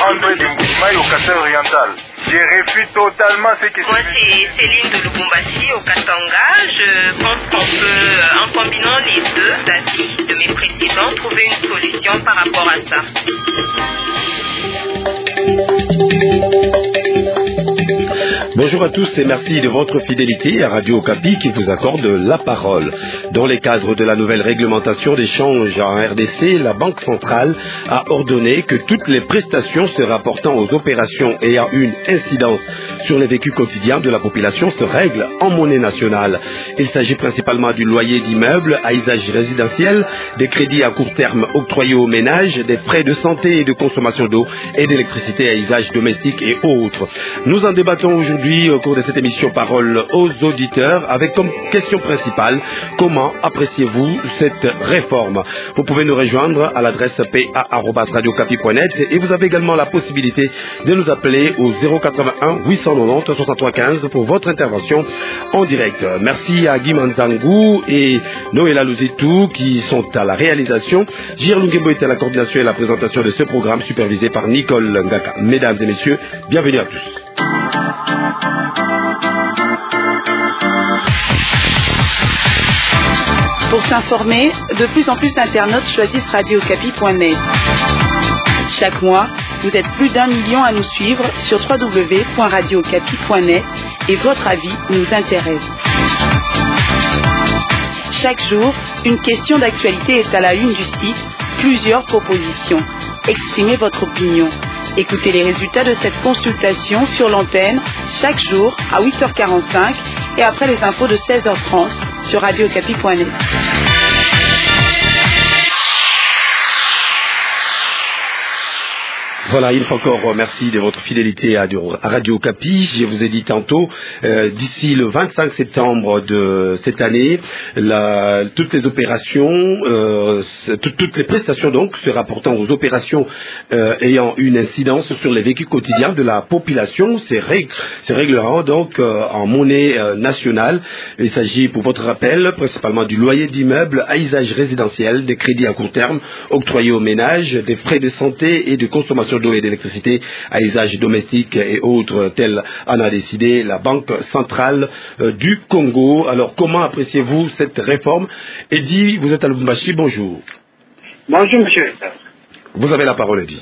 André de Mbujimayi au Kasai oriental. Je refuse totalement ce que Moi, c'est Céline de Lubumbashi au Katanga. Je pense qu'on peut, en combinant les deux avis de mes précédents, trouver une solution par rapport à ça. Bonjour à tous et merci de votre fidélité à Radio Okapi qui vous accorde la parole. Dans les cadres de la nouvelle réglementation d'échange en RDC, la Banque centrale a ordonné que toutes les prestations se rapportant aux opérations ayant une incidence sur les vécus quotidiens de la population se règlent en monnaie nationale. Il s'agit principalement du loyer d'immeubles à usage résidentiel, des crédits à court terme octroyés aux ménages, des frais de santé et de consommation d'eau et d'électricité à usage domestique et autres. Nous en débattons aujourd'hui au cours de cette émission Parole aux auditeurs avec comme question principale comment appréciez-vous cette réforme. Vous pouvez nous rejoindre à l'adresse pa@radiocapi.net et vous avez également la possibilité de nous appeler au 081 890 63 15 pour votre intervention en direct. Merci à Guy Manzangou et Noëlla Louzitou qui sont à la réalisation. Gilles Lungembo est à la coordination et la présentation de ce programme supervisé par Nicole Ngaka. Mesdames et messieurs, bienvenue à tous. Pour s'informer, de plus en plus d'internautes choisissent radiocapi.net. Chaque mois, vous êtes plus d'1 million à nous suivre sur www.radiocapi.net et votre avis nous intéresse. Chaque jour, une question d'actualité est à la une du site, plusieurs propositions. Exprimez votre opinion. Écoutez les résultats de cette consultation sur l'antenne chaque jour à 8h45 et après les infos de 16h30 sur radiocapi.net. Voilà, une fois encore, merci de votre fidélité à Radio Capi. Je vous ai dit tantôt, d'ici le 25 septembre de cette année, toutes les opérations, toutes les prestations donc, se rapportant aux opérations ayant une incidence sur les vécus quotidiens de la population, se régleront donc en monnaie nationale. Il s'agit, pour votre rappel, principalement du loyer d'immeubles à usage résidentiel, des crédits à court terme octroyés aux ménages, des frais de santé et de consommation d'eau et d'électricité à usage domestique et autres, tels en a décidé la Banque centrale du Congo. Alors, comment appréciez-vous cette réforme? Eddy, vous êtes à Lubumbashi, bonjour. Bonjour, monsieur. Vous avez la parole, Eddy.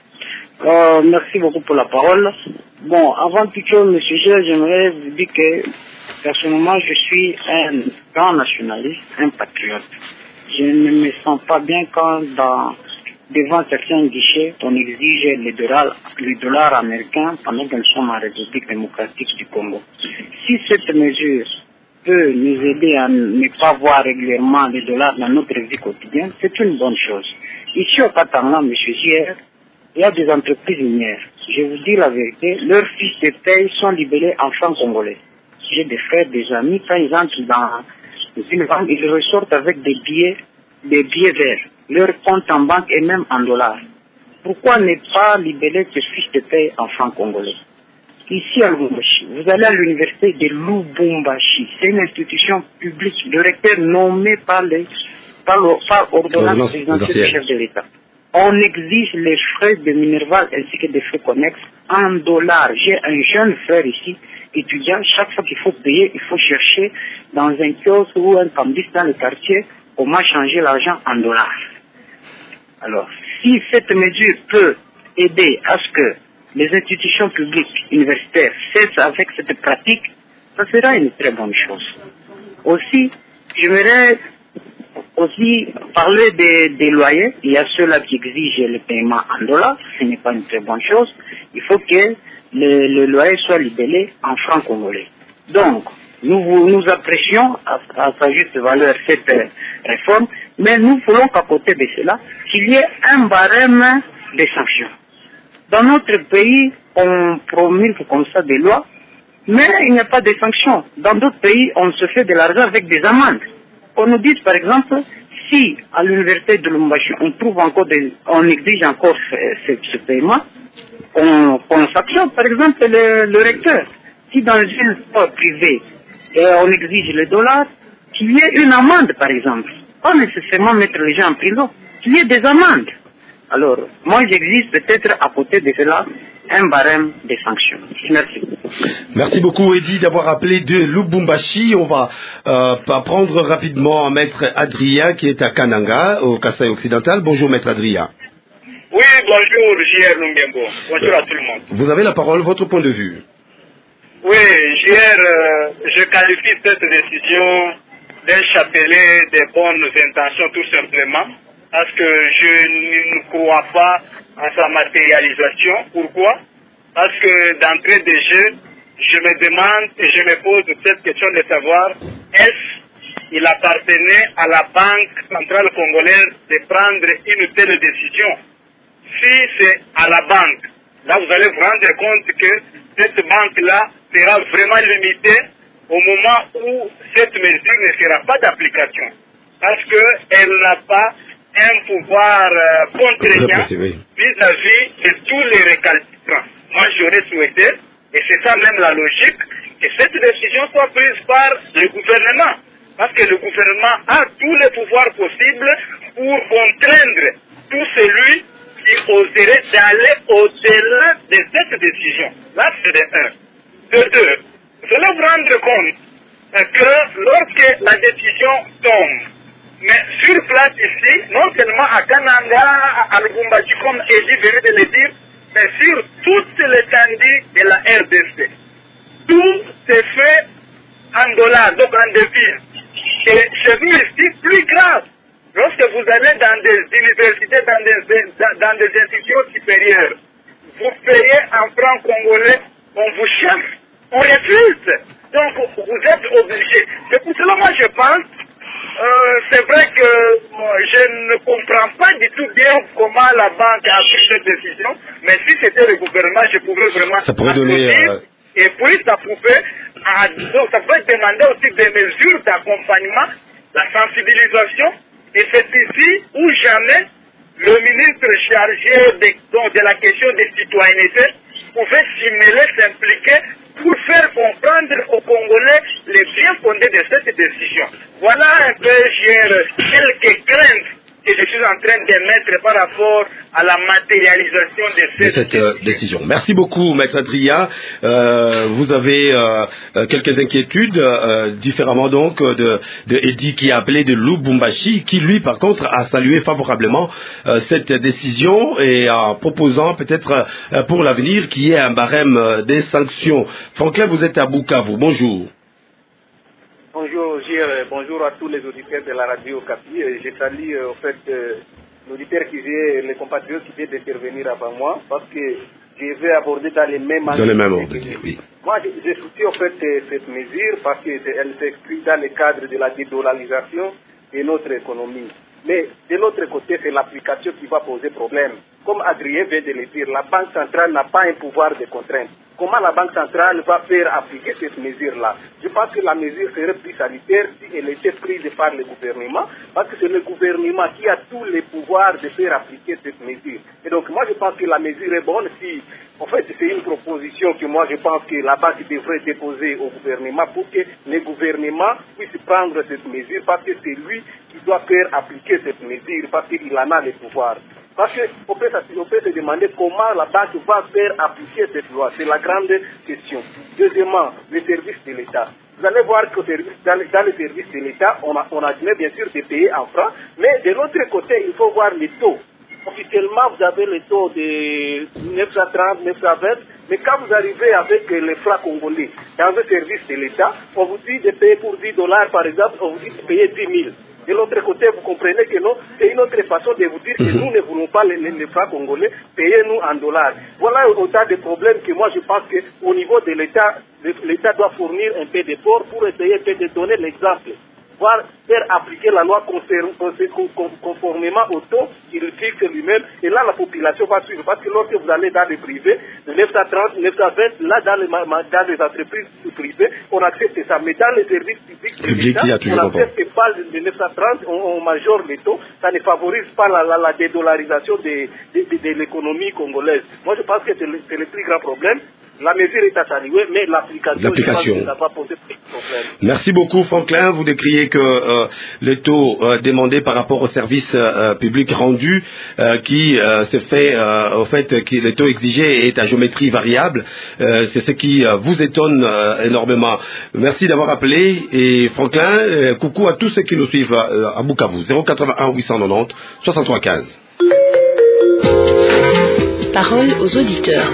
Merci beaucoup pour la parole. Bon, avant toute chose, monsieur Gilles, j'aimerais vous dire que, personnellement, je suis un grand nationaliste, un patriote. Je ne me sens pas bien quand devant certains guichets, on exige les dollars américains pendant que nous sommes en République démocratique du Congo. Si cette mesure peut nous aider à ne pas voir régulièrement les dollars dans notre vie quotidienne, c'est une bonne chose. Ici au Katanga, M. Gier, il y a des entreprises minières. Je vous dis la vérité, leurs fiches de paye sont libellées en francs congolais. J'ai des frères, des amis, quand ils entrent dans une banque, ils ressortent avec des billets verts. Leur compte en banque est même en dollars. Pourquoi ne pas libeller ces fiches de paie en francs congolais? Ici à Lubumbashi, vous allez à l'université de Lubumbashi, c'est une institution publique, le recteur nommé par ordonnance présidentielle du chef de l'État. On exige les frais de Minerval ainsi que des frais connexes en dollars. J'ai un jeune frère ici, étudiant, chaque fois qu'il faut payer, il faut chercher dans un kiosque ou un cambiste dans le quartier comment changer l'argent en dollars. Alors, si cette mesure peut aider à ce que les institutions publiques universitaires cessent avec cette pratique, ça sera une très bonne chose. Aussi, j'aimerais aussi parler des loyers. Il y a ceux-là qui exigent le paiement en dollars, ce n'est pas une très bonne chose. Il faut que le loyer soit libellé en francs congolais. Donc, nous apprécions à sa juste valeur cette réforme, mais nous voulons qu'à côté de cela, qu'il y ait un barème des sanctions. Dans notre pays, on promulgue comme ça des lois, mais il n'y a pas de sanctions. Dans d'autres pays, on se fait de l'argent avec des amendes. On nous dit, par exemple, si à l'université de Lubumbashi, on exige encore ce paiement, on sanctionne, par exemple, le recteur. Si dans une sport privée, on exige les dollars, qu'il y ait une amende, par exemple. Pas nécessairement mettre les gens en prison, qu'il y ait des amendes. Alors, moi j'existe peut-être à côté de cela un barème des sanctions. Merci. Merci beaucoup, Eddy, d'avoir appelé de Lubumbashi. On va prendre rapidement Maître Adrien, qui est à Kananga, au Kasaï occidental. Bonjour, Maître Adrien. Oui, bonjour, J.R. Lumbiembo. Bonjour à tout le monde. Vous avez la parole, votre point de vue. Oui, J.R., je qualifie cette décision d'un chapelet des bonnes intentions, tout simplement, parce que je ne crois pas en sa matérialisation. Pourquoi? Parce que d'entrée de jeu, je me demande et je me pose cette question de savoir, est-ce qu'il appartenait à la Banque centrale congolaise de prendre une telle décision? Si c'est à la banque, là vous allez vous rendre compte que cette banque-là sera vraiment limitée au moment où cette mesure ne sera pas d'application. Parce qu'elle n'a pas un pouvoir contraignant vis-à-vis de tous les récalcitrants. Moi j'aurais souhaité, et c'est ça même la logique, que cette décision soit prise par le gouvernement. Parce que le gouvernement a tous les pouvoirs possibles pour contraindre tout celui qui oserait d'aller au-delà de cette décision. Là, c'est de un. De deux, vous allez vous rendre compte que lorsque la décision tombe, mais sur place ici, non seulement à Kananga, à Lubumbashi, comme Eddy venait de le dire, mais sur toute l'étendue de la RDC. Tout est fait en dollars, donc en devises. Et chez nous ici, plus grave. Lorsque vous allez dans des universités, dans des institutions supérieures, vous payez en francs congolais, on vous cherche, on refuse. Donc vous êtes obligé. C'est pour cela moi je pense, c'est vrai que je ne comprends pas du tout bien comment la banque a pris cette décision, mais si c'était le gouvernement, je pouvais vraiment ça pourrait donner, et puis ça pouvait demander aussi des mesures d'accompagnement, la sensibilisation. Et c'est ici où jamais le ministre chargé de la question des citoyennetés pouvait s'impliquer pour faire comprendre aux Congolais les bien fondés de cette décision. Voilà un peu, quelques craintes que je suis en train de mettre par rapport à la matérialisation de cette décision. Merci beaucoup, Maître Adrien. Vous avez quelques inquiétudes, différemment donc de Eddy qui a appelé de Lubumbashi, qui lui, par contre, a salué favorablement cette décision et en proposant peut-être pour l'avenir qu'il y ait un barème des sanctions. Franklin, vous êtes à Bukavu. Bonjour. Bonjour Gilles, bonjour à tous les auditeurs de la radio Okapi. Je salue en fait l'auditeur les compatriotes qui viennent d'intervenir avant moi parce que je vais aborder dans les mêmes ordres. Oui. Moi je soutiens en fait cette mesure parce qu'elle s'inscrit dans le cadre de la dédollarisation de notre économie. Mais de l'autre côté, c'est l'application qui va poser problème. Comme Adrien vient de le dire, la Banque centrale n'a pas un pouvoir de contrainte. Comment la Banque centrale va faire appliquer cette mesure-là? Je pense que la mesure serait plus sanitaire si elle était prise par le gouvernement, parce que c'est le gouvernement qui a tous les pouvoirs de faire appliquer cette mesure. Et donc moi je pense que la mesure est bonne si, en fait c'est une proposition que moi je pense que la Banque devrait déposer au gouvernement pour que le gouvernement puisse prendre cette mesure, parce que c'est lui qui doit faire appliquer cette mesure, parce qu'il en a les pouvoirs. Parce qu'on peut se demander comment la banque va faire appliquer cette loi. C'est la grande question. Deuxièmement, les services de l'État. Vous allez voir que dans les services de l'État, on a bien sûr de payer en francs, mais de l'autre côté, il faut voir les taux. Officiellement, vous avez les taux de 930, 920, mais quand vous arrivez avec les francs congolais dans un service de l'État, on vous dit de payer pour $10 par exemple, on vous dit de payer 10 000. De l'autre côté, vous comprenez que non, c'est une autre façon de vous dire que nous ne voulons pas les francs congolais, payez-nous en dollars. Voilà autant de problèmes que moi je pense qu'au niveau de l'État, l'État doit fournir un peu d'efforts pour essayer de donner l'exemple. Voir faire appliquer la loi conformément au taux qu'il fixe lui-même. Et là, la population va suivre. Parce que lorsque vous allez dans les privés, 930, 920, là, dans les entreprises privées, on accepte ça. Mais dans les services publics, on n'accepte pas les 930, on majore les taux. Ça ne favorise pas la dédollarisation de l'économie congolaise. Moi, je pense que c'est le plus grand problème. La mesure est à saluer, mais l'application n'a pas posé de problème. Merci beaucoup, Franklin. Vous décriez que les taux demandés par rapport au service public rendu, qui se fait, au fait, que les taux exigés est à géométrie variable, c'est ce qui vous étonne énormément. Merci d'avoir appelé. Et Franklin, coucou à tous ceux qui nous suivent à Bukavu. 081 890 63 15. Parole aux auditeurs.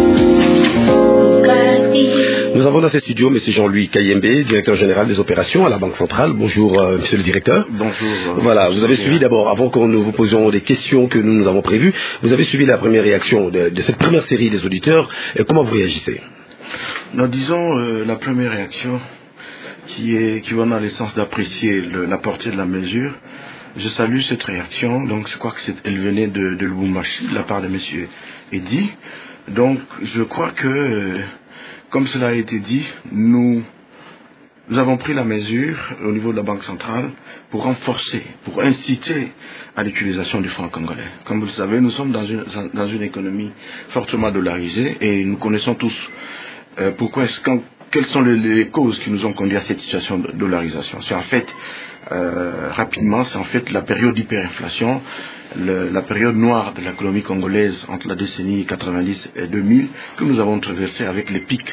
Nous avons dans ces studios M. Jean-Louis Kayembe, directeur général des opérations à la Banque centrale. Bonjour, monsieur le directeur. Bonjour. Voilà, vous avez suivi d'abord, avant que nous vous posions des questions que nous avons prévues, vous avez suivi la première réaction de cette première série des auditeurs. Et comment vous réagissez? Disons, la première réaction qui va dans le sens d'apprécier la portée de la mesure. Je salue cette réaction. Donc, je crois qu'elle venait de Lubumbashi, de la part de M. Eddy. Donc, je crois que, comme cela a été dit, nous avons pris la mesure au niveau de la Banque centrale pour renforcer, pour inciter à l'utilisation du franc congolais. Comme vous le savez, nous sommes dans une économie fortement dollarisée et nous connaissons tous quelles sont les causes qui nous ont conduit à cette situation de dollarisation. C'est en fait, rapidement, c'est en fait la période d'hyperinflation, la période noire de l'économie congolaise entre la décennie 90 et 2000 que nous avons traversé avec les pics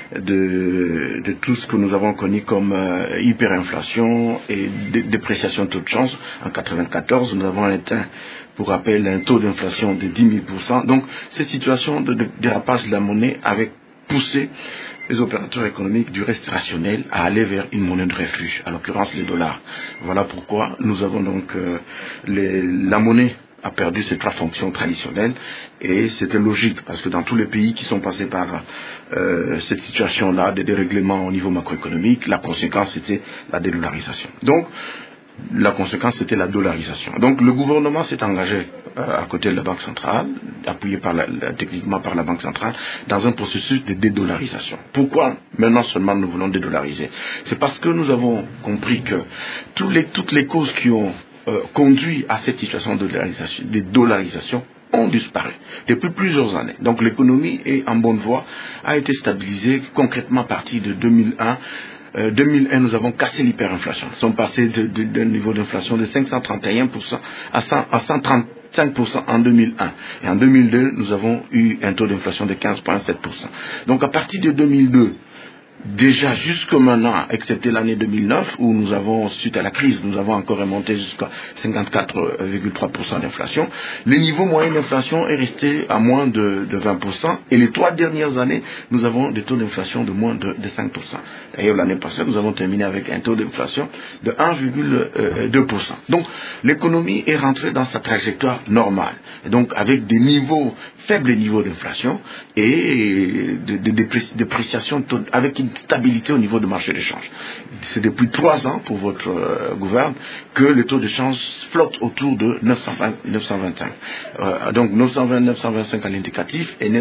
de tout ce que nous avons connu comme hyperinflation et dépréciation de taux de change. En 94, nous avons atteint, pour rappel, un taux d'inflation de 10 000%. Donc, cette situation de dérapage de la monnaie avait poussé les opérateurs économiques du reste rationnel à aller vers une monnaie de refuge, à l'occurrence les dollars. Voilà pourquoi nous avons donc la monnaie a perdu ses trois fonctions traditionnelles et c'était logique parce que dans tous les pays qui sont passés par cette situation-là de dérèglement au niveau macroéconomique, la conséquence c'était la dédollarisation. Donc la conséquence c'était la dollarisation. Donc le gouvernement s'est engagé à côté de la Banque centrale, appuyé techniquement par la Banque centrale, dans un processus de dédollarisation. Pourquoi maintenant seulement nous voulons dédollariser? C'est parce que nous avons compris que toutes les causes qui ont conduit à cette situation de dollarisation ont disparu depuis plusieurs années. Donc l'économie est en bonne voie, a été stabilisée concrètement à partir de 2001. 2001, nous avons cassé l'hyperinflation. Nous sommes passés d'un niveau d'inflation de 531% à 135% en 2001. Et en 2002, nous avons eu un taux d'inflation de 15,7%. Donc à partir de 2002, déjà jusque maintenant, excepté l'année 2009, où nous avons, suite à la crise, nous avons encore remonté jusqu'à 54,3% d'inflation, le niveau moyen d'inflation est resté à moins de 20%, et les 3 dernières années, nous avons des taux d'inflation de moins de 5%. D'ailleurs, l'année passée, nous avons terminé avec un taux d'inflation de 1,2%. Donc, l'économie est rentrée dans sa trajectoire normale, et donc avec des faibles niveaux d'inflation, et de dépréciation avec une stabilité au niveau du marché de change. C'est depuis 3 ans pour votre gouvernement que le taux de change flotte autour de 925. Donc 920, 925 à l'indicatif et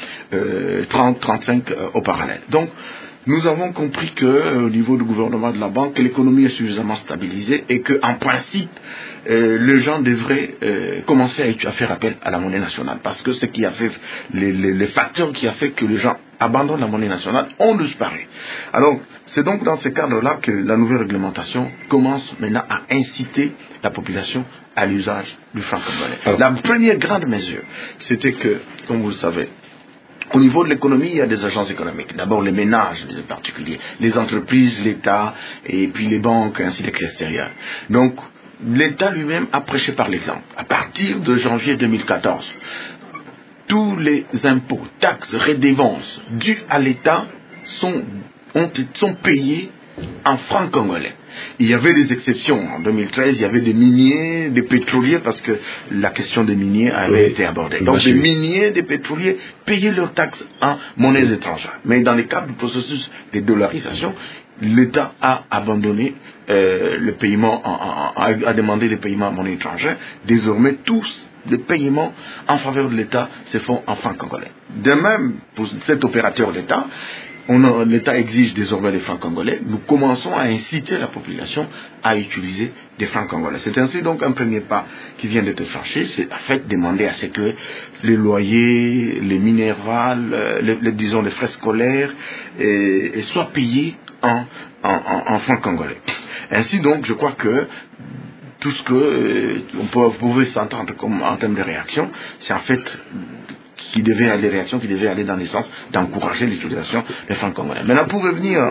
930, 35 au parallèle. Donc nous avons compris que au niveau du gouvernement de la banque, l'économie est suffisamment stabilisée et que en principe les gens devraient commencer à faire appel à la monnaie nationale parce que ce qui a fait les facteurs qui a fait que les gens abandonnent la monnaie nationale ont disparu. Alors c'est donc dans ce cadre-là que la nouvelle réglementation commence maintenant à inciter la population à l'usage du franc congolais. La première grande mesure, c'était que, comme vous le savez, au niveau de l'économie, il y a des agences économiques. D'abord les ménages, les particuliers, les entreprises, l'État, et puis les banques, ainsi que l'extérieur. Donc, l'État lui-même a prêché par l'exemple. À partir de janvier 2014, tous les impôts, taxes, redevances dus à l'État sont payés en francs congolais. Il y avait des exceptions. En 2013, il y avait des miniers, des pétroliers, parce que la question des miniers avait été abordée. Donc, des miniers, des pétroliers payaient leurs taxes en monnaies étrangères. Mais dans le cadre du processus de dollarisation, l'État a abandonné le paiement, a demandé les paiements en monnaie étrangère. Désormais, tous les paiements en faveur de l'État se font en francs congolais. De même, pour cet opérateur d'État, l'État exige désormais les francs congolais, nous commençons à inciter la population à utiliser des francs congolais. C'est ainsi donc un premier pas qui vient d'être franchi, c'est en fait demander à ce que les loyers, les minérales, disons les frais scolaires soient payés en francs congolais. Ainsi donc, je crois que tout ce que on pouvait s'entendre comme en termes de réaction, c'est en fait qui devaient aller dans le sens d'encourager l'utilisation des francs congolais. Maintenant, pour revenir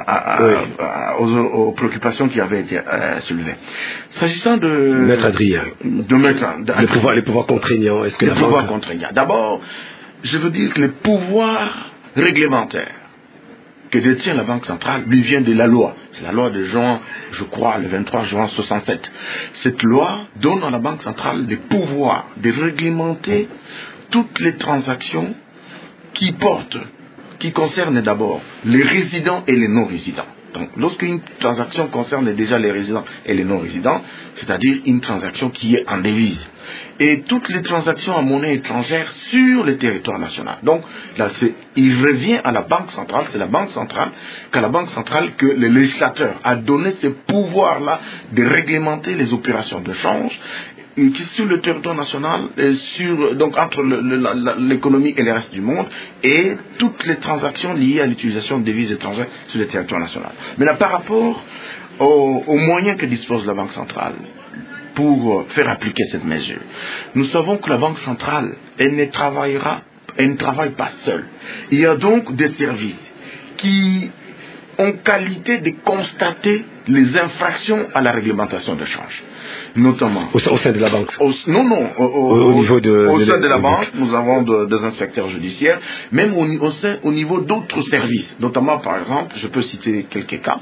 aux préoccupations qui avaient été soulevées. S'agissant de Maître Adrien, les pouvoirs contraignants, est-ce que les pouvoirs contraignants. D'abord, je veux dire que les pouvoirs réglementaires que détient la Banque centrale lui vient de la loi. C'est la loi de juin, je crois, le 23 juin 67. Cette loi donne à la Banque centrale le pouvoir de réglementer toutes les transactions qui concernent d'abord les résidents et les non-résidents. Donc, lorsqu'une transaction concerne déjà les résidents et les non-résidents, c'est-à-dire une transaction qui est en devise, et toutes les transactions en monnaie étrangère sur le territoire national. Donc, là, il revient à la Banque centrale, c'est la Banque centrale, que le législateur a donné ce pouvoir-là de réglementer les opérations de change qui sur le territoire national, donc entre l'économie et le reste du monde, et toutes les transactions liées à l'utilisation de devises étrangères sur le territoire national. Maintenant, par rapport aux moyens que dispose la Banque centrale pour faire appliquer cette mesure, nous savons que la Banque centrale, elle ne travaille pas seule. Il y a donc des services qui ont qualité de constater les infractions à la réglementation de change. Notamment au sein de la banque. Au sein de la banque, nous avons des inspecteurs judiciaires, même au niveau d'autres services, notamment par exemple, je peux citer quelques cas,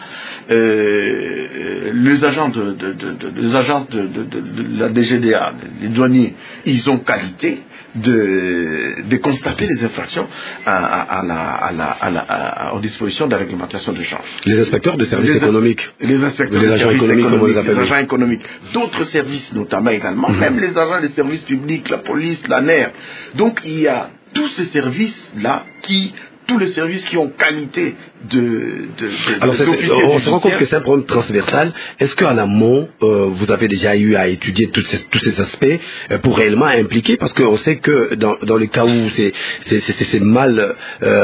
les agents de la DGDA, les douaniers, ils ont qualité de constater les infractions aux dispositions de la réglementation de change. Les inspecteurs de services économiques. Les inspecteurs de services économiques, les agents économiques. D'autres services notamment également, même les agents des services publics, la police, la NER. Donc il y a tous ces services-là tous les services qui ont qualité Alors, on se rend compte que c'est un problème transversal. Est-ce qu'en amont, vous avez déjà eu à étudier tous ces aspects pour réellement impliquer? Parce qu'on sait que dans le cas où c'est mal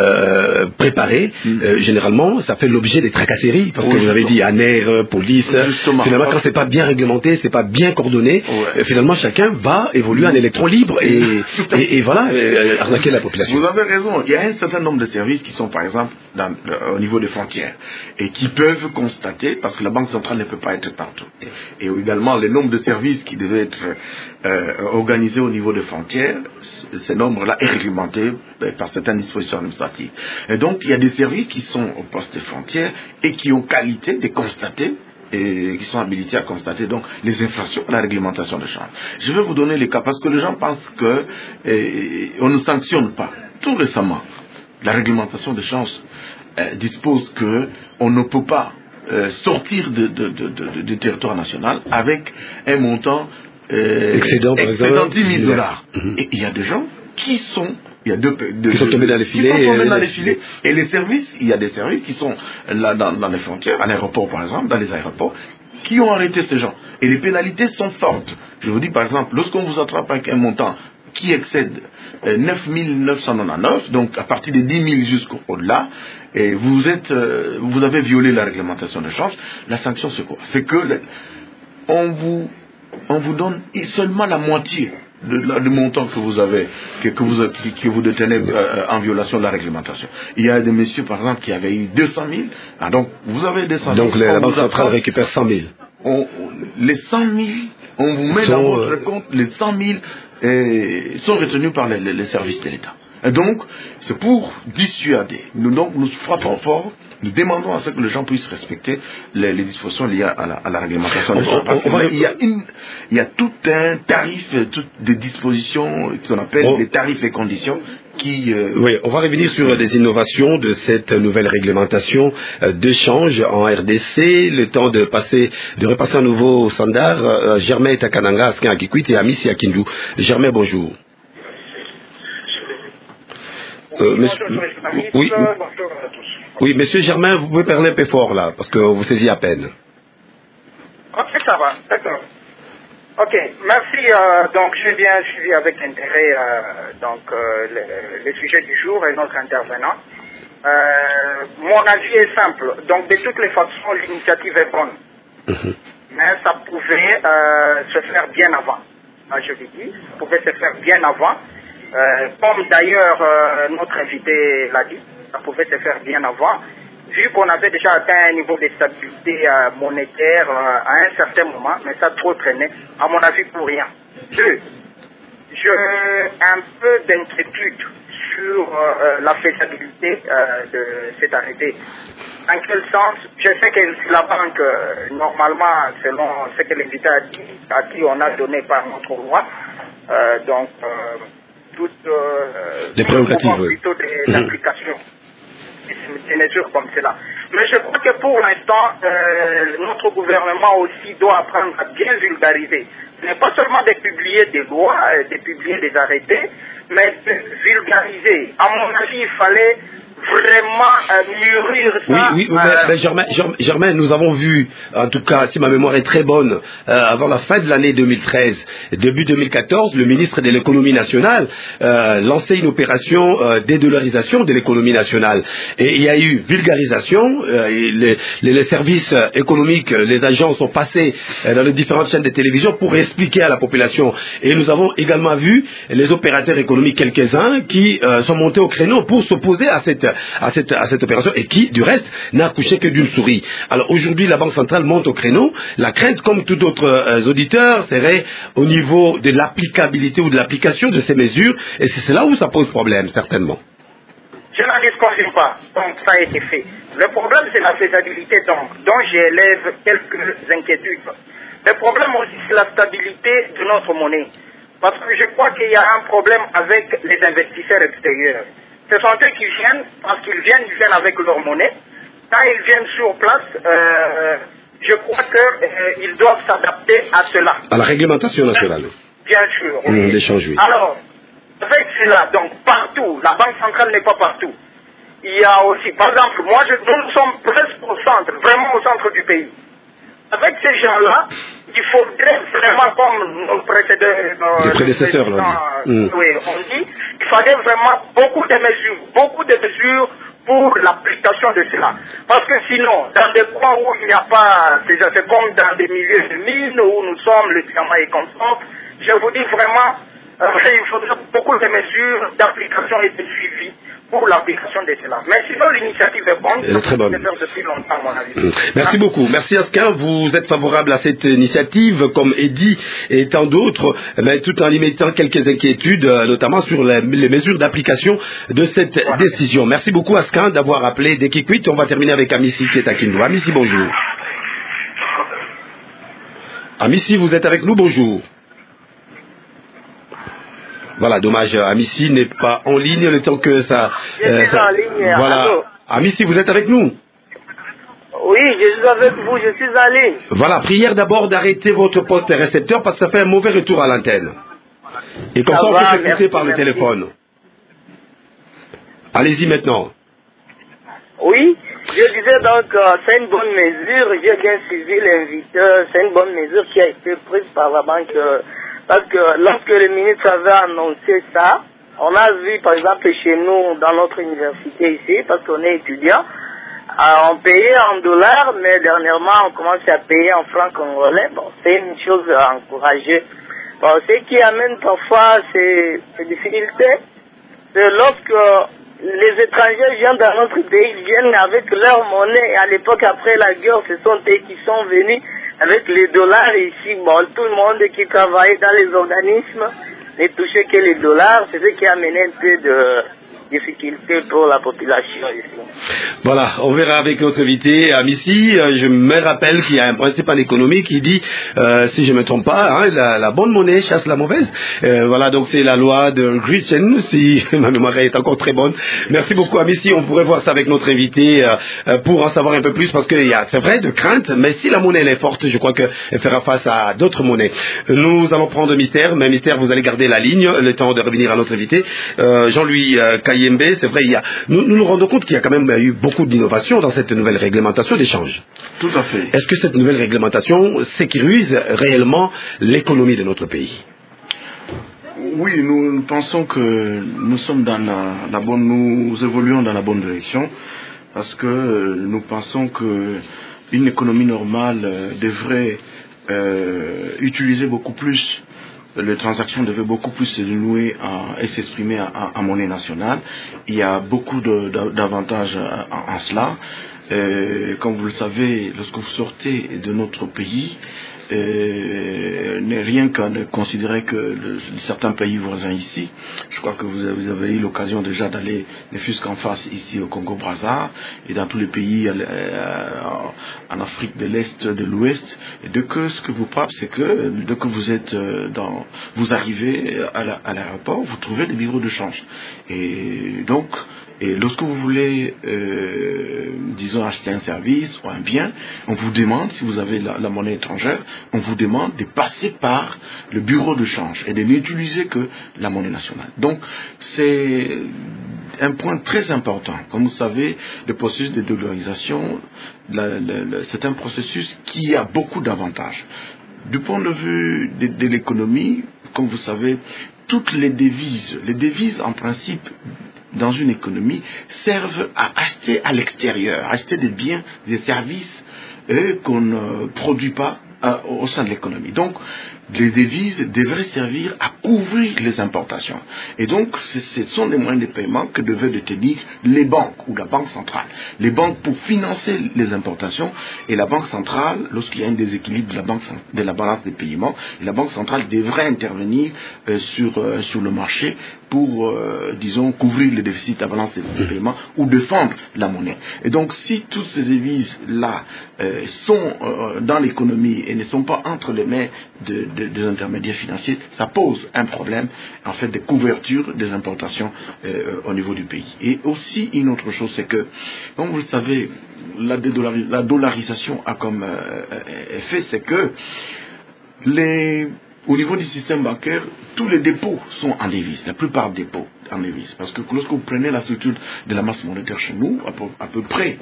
préparé, généralement, ça fait l'objet des tracasseries. Parce que vous avez dit ANER, police. Finalement, quand c'est pas bien réglementé, c'est pas bien coordonné, finalement, chacun va évoluer en électron libre et voilà, arnaquer la population. Vous avez raison. Il y a un certain nombre de services qui sont par exemple au niveau des frontières et qui peuvent constater, parce que la Banque centrale ne peut pas être partout, et également le nombre de services qui devaient être organisés au niveau des frontières, ce nombre-là est réglementé par certaines dispositions administratives. Et donc il y a des services qui sont au poste des frontières et qui ont qualité de constater et qui sont habilités à constater donc les infractions à la réglementation de change. Je vais vous donner les cas parce que les gens pensent que on ne sanctionne pas. Tout récemment, la réglementation de change dispose qu'on ne peut pas sortir du territoire national avec un montant excédent par exemple 10 000 $. Et il y a des gens qui sont qui sont tombés dans les filets. Et les services, il y a des services qui sont là dans les frontières, à l'aéroport par exemple, dans les aéroports, qui ont arrêté ces gens. Et les pénalités sont fortes. Je vous dis par exemple, lorsqu'on vous attrape avec un montant qui excède 9 999, donc à partir de 10 000 jusqu'au-delà, et vous avez violé la réglementation de change, la sanction c'est quoi? C'est que on vous donne seulement la moitié du montant que vous avez, que vous détenez en violation de la réglementation. Il y a des messieurs par exemple qui avaient eu 200 000, donc vous avez 200 000. Donc la Banque centrale récupère 100 000. Les 100 000, on vous met dans votre compte, les 100 000 sont retenus par les services de l'État. Et donc, c'est pour dissuader. Nous frappons fort, nous demandons à ce que les gens puissent respecter les dispositions liées à la réglementation. Il y a tout un tarif, toutes des dispositions qu'on appelle les tarifs et conditions qui... Oui, on va revenir sur des innovations de cette nouvelle réglementation d'échange en RDC. Le temps de repasser un nouveau standard. Germain Takananga, Askin Akikwit et Amissi Akindu. Germain, bonjour. Bonjour, Oui. bonjour à tous. Oui, monsieur Germain, vous pouvez parler un peu fort là, parce que vous saisiez à peine. Ok, ça va, d'accord. Ok, merci. Donc, j'ai bien suivi avec intérêt le sujet du jour et notre intervenant. Mon avis est simple. Donc, de toutes les façons, l'initiative est bonne. Mais ça pouvait se faire bien avant. Je l'ai dit, ça pouvait se faire bien avant. Comme d'ailleurs notre invité l'a dit, ça pouvait se faire bien avant. Vu qu'on avait déjà atteint un niveau de stabilité monétaire à un certain moment, mais ça a trop traîné, à mon avis, pour rien. Deux, j'ai un peu d'inquiétude sur la faisabilité de cet arrêté. En quel sens? Je sais que la banque, normalement, selon ce que l'invité a dit, à qui on a donné par notre loi, toutes des prérogatives, plutôt des applications. Des mesures comme cela. Mais je crois que pour l'instant, notre gouvernement aussi doit apprendre à bien vulgariser. Ce n'est pas seulement de publier des lois, de publier des arrêtés, mais de vulgariser. À mon avis, il fallait vraiment mûrir ça. Oui, mais Germain, nous avons vu, en tout cas, si ma mémoire est très bonne, avant la fin de l'année 2013, début 2014, le ministre de l'économie nationale lançait une opération dédollarisation de l'économie nationale. Et il y a eu vulgarisation, les services économiques, les agents sont passés dans les différentes chaînes de télévision pour expliquer à la population. Et nous avons également vu les opérateurs économiques, quelques-uns, qui sont montés au créneau pour s'opposer à cette opération et qui, du reste, n'a accouché que d'une souris. Alors aujourd'hui, la Banque centrale monte au créneau. La crainte, comme tout autre auditeur, serait au niveau de l'applicabilité ou de l'application de ces mesures, et c'est là où ça pose problème, certainement. Je n'en disconvient pas, donc ça a été fait. Le problème, c'est la faisabilité, dont j'élève quelques inquiétudes. Le problème aussi, c'est la stabilité de notre monnaie. Parce que je crois qu'il y a un problème avec les investisseurs extérieurs. Ce sont eux qui viennent, parce qu'ils viennent avec leur monnaie. Quand ils viennent sur place, je crois qu'ils doivent s'adapter à cela. À la réglementation nationale. Bien sûr. Oui. L'échange, oui. Alors, avec cela, donc partout, la Banque centrale n'est pas partout. Il y a aussi, par exemple, nous sommes presque au centre, vraiment au centre du pays. Avec ces gens-là, il faudrait vraiment, comme nos prédécesseurs l'ont dit. Oui, on dit, il fallait vraiment beaucoup de mesures pour l'application de cela. Parce que sinon, dans des coins où il n'y a pas, c'est comme dans des milieux de mines où nous sommes, le diamant est constant, je vous dis vraiment, il faudrait beaucoup de mesures d'application et de suivi pour l'application de cela. Mais sinon, l'initiative est bonne. Elle est très bonne. Depuis longtemps, à mon avis. Merci beaucoup. Merci Askin. Vous êtes favorable à cette initiative, comme Eddy et tant d'autres, mais tout en limitant quelques inquiétudes, notamment sur les mesures d'application de cette décision. Merci beaucoup Askin d'avoir appelé dès qu'il quitte. On va terminer avec Amici qui est à Kindu. Amici, bonjour. Amici, vous êtes avec nous, bonjour. Voilà, dommage, Amici n'est pas en ligne le temps que ça... Je suis en ligne. Voilà. Allô. Amici, vous êtes avec nous? Oui, je suis avec vous, je suis en ligne. Voilà, prière d'abord d'arrêter votre poste récepteur parce que ça fait un mauvais retour à l'antenne. Et comme ça, on peut s'écouter par le téléphone. Allez-y maintenant. Oui, je disais donc, c'est une bonne mesure, j'ai bien suivi l'inviteur, c'est une bonne mesure qui a été prise par la banque... Parce que lorsque le ministre avait annoncé ça, on a vu par exemple chez nous, dans notre université ici, parce qu'on est étudiant, on payait en dollars, mais dernièrement on commence à payer en francs congolais. Bon, c'est une chose à encourager. Bon, ce qui amène parfois ces difficultés, c'est lorsque les étrangers viennent dans notre pays, ils viennent avec leur monnaie. À l'époque, après la guerre, ce sont eux qui sont venus avec les dollars ici. Bon, tout le monde qui travaille dans les organismes ne touchait que les dollars. C'est ce qui a amené un peu de difficultés pour la population ici. Voilà, on verra avec notre invité Amici. Je me rappelle qu'il y a un principe en économie qui dit, si je ne me trompe pas, la bonne monnaie chasse la mauvaise. Voilà, donc c'est la loi de Gretchen, si ma mémoire est encore très bonne. Merci beaucoup Amici, on pourrait voir ça avec notre invité pour en savoir un peu plus, parce qu'il y a, c'est vrai, de crainte, mais si la monnaie elle est forte, je crois qu'elle fera face à d'autres monnaies. Nous allons prendre Mystère, mais Mystère, vous allez garder la ligne, le temps de revenir à notre invité. Jean-Louis Caillé Mayembe, c'est vrai, nous nous rendons compte qu'il y a quand même eu beaucoup d'innovations dans cette nouvelle réglementation d'échange. Tout à fait. Est-ce que cette nouvelle réglementation sécurise réellement l'économie de notre pays? Oui, nous pensons que nous sommes dans nous évoluons dans la bonne direction, parce que nous pensons que une économie normale devrait utiliser beaucoup plus, les transactions devaient beaucoup plus se dénouer et s'exprimer en monnaie nationale. Il y a beaucoup d'avantages en cela. Comme vous le savez, lorsque vous sortez de notre pays, n'est rien qu'à considérer que certains pays voisins ici, je crois que vous avez eu l'occasion déjà d'aller, ne fût-ce qu'en face ici au Congo-Brazza et dans tous les pays en Afrique de l'Est, de l'Ouest, et ce que vous frappe, c'est que dès que vous êtes vous arrivez à l'aéroport, vous trouvez des bureaux de change. Et donc, lorsque vous voulez, disons, acheter un service ou un bien, on vous demande, si vous avez la monnaie étrangère, on vous demande de passer par le bureau de change et de n'utiliser que la monnaie nationale. Donc, c'est un point très important. Comme vous savez, le processus de dédollarisation, c'est un processus qui a beaucoup d'avantages. Du point de vue de l'économie, comme vous savez, toutes les devises en principe, dans une économie, servent à acheter à l'extérieur, acheter des biens, des services qu'on ne produit pas au sein de l'économie. Donc, les devises devraient servir à couvrir les importations. Et donc, ce sont des moyens de paiement que devaient détenir les banques ou la banque centrale. Les banques pour financer les importations et la banque centrale, lorsqu'il y a un déséquilibre de la balance des paiements, la banque centrale devrait intervenir sur le marché pour, disons, couvrir le déficit de la balance des paiements ou défendre la monnaie. Et donc, si toutes ces devises-là sont dans l'économie et ne sont pas entre les mains des intermédiaires financiers, ça pose un problème, en fait, de couverture des importations au niveau du pays. Et aussi, une autre chose, c'est que, comme vous le savez, la dollarisation a comme effet, c'est que au niveau du système bancaire, tous les dépôts sont en devise, la plupart des dépôts en devise. Parce que lorsque vous prenez la structure de la masse monétaire chez nous, à peu près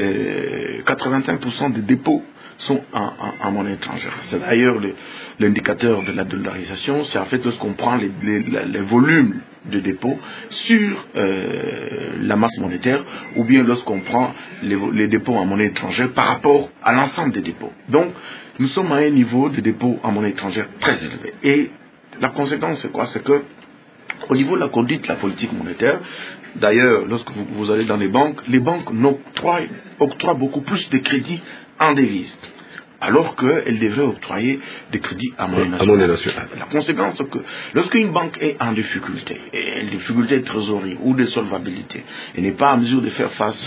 85% des dépôts sont en monnaie étrangère. C'est d'ailleurs l'indicateur de la dollarisation, c'est en fait lorsqu'on prend les volumes de dépôts sur la masse monétaire, ou bien lorsqu'on prend les dépôts en monnaie étrangère par rapport à l'ensemble des dépôts. Donc, nous sommes à un niveau de dépôt en monnaie étrangère très élevé. Et la conséquence, c'est quoi? C'est que, au niveau de la conduite de la politique monétaire, d'ailleurs, lorsque vous allez dans les banques octroient beaucoup plus de crédits en devises, alors qu'elle devrait octroyer des crédits à monnaie nationale. La conséquence, c'est que lorsqu'une banque est en difficulté, et difficulté de trésorerie ou de solvabilité, et n'est pas en mesure de faire face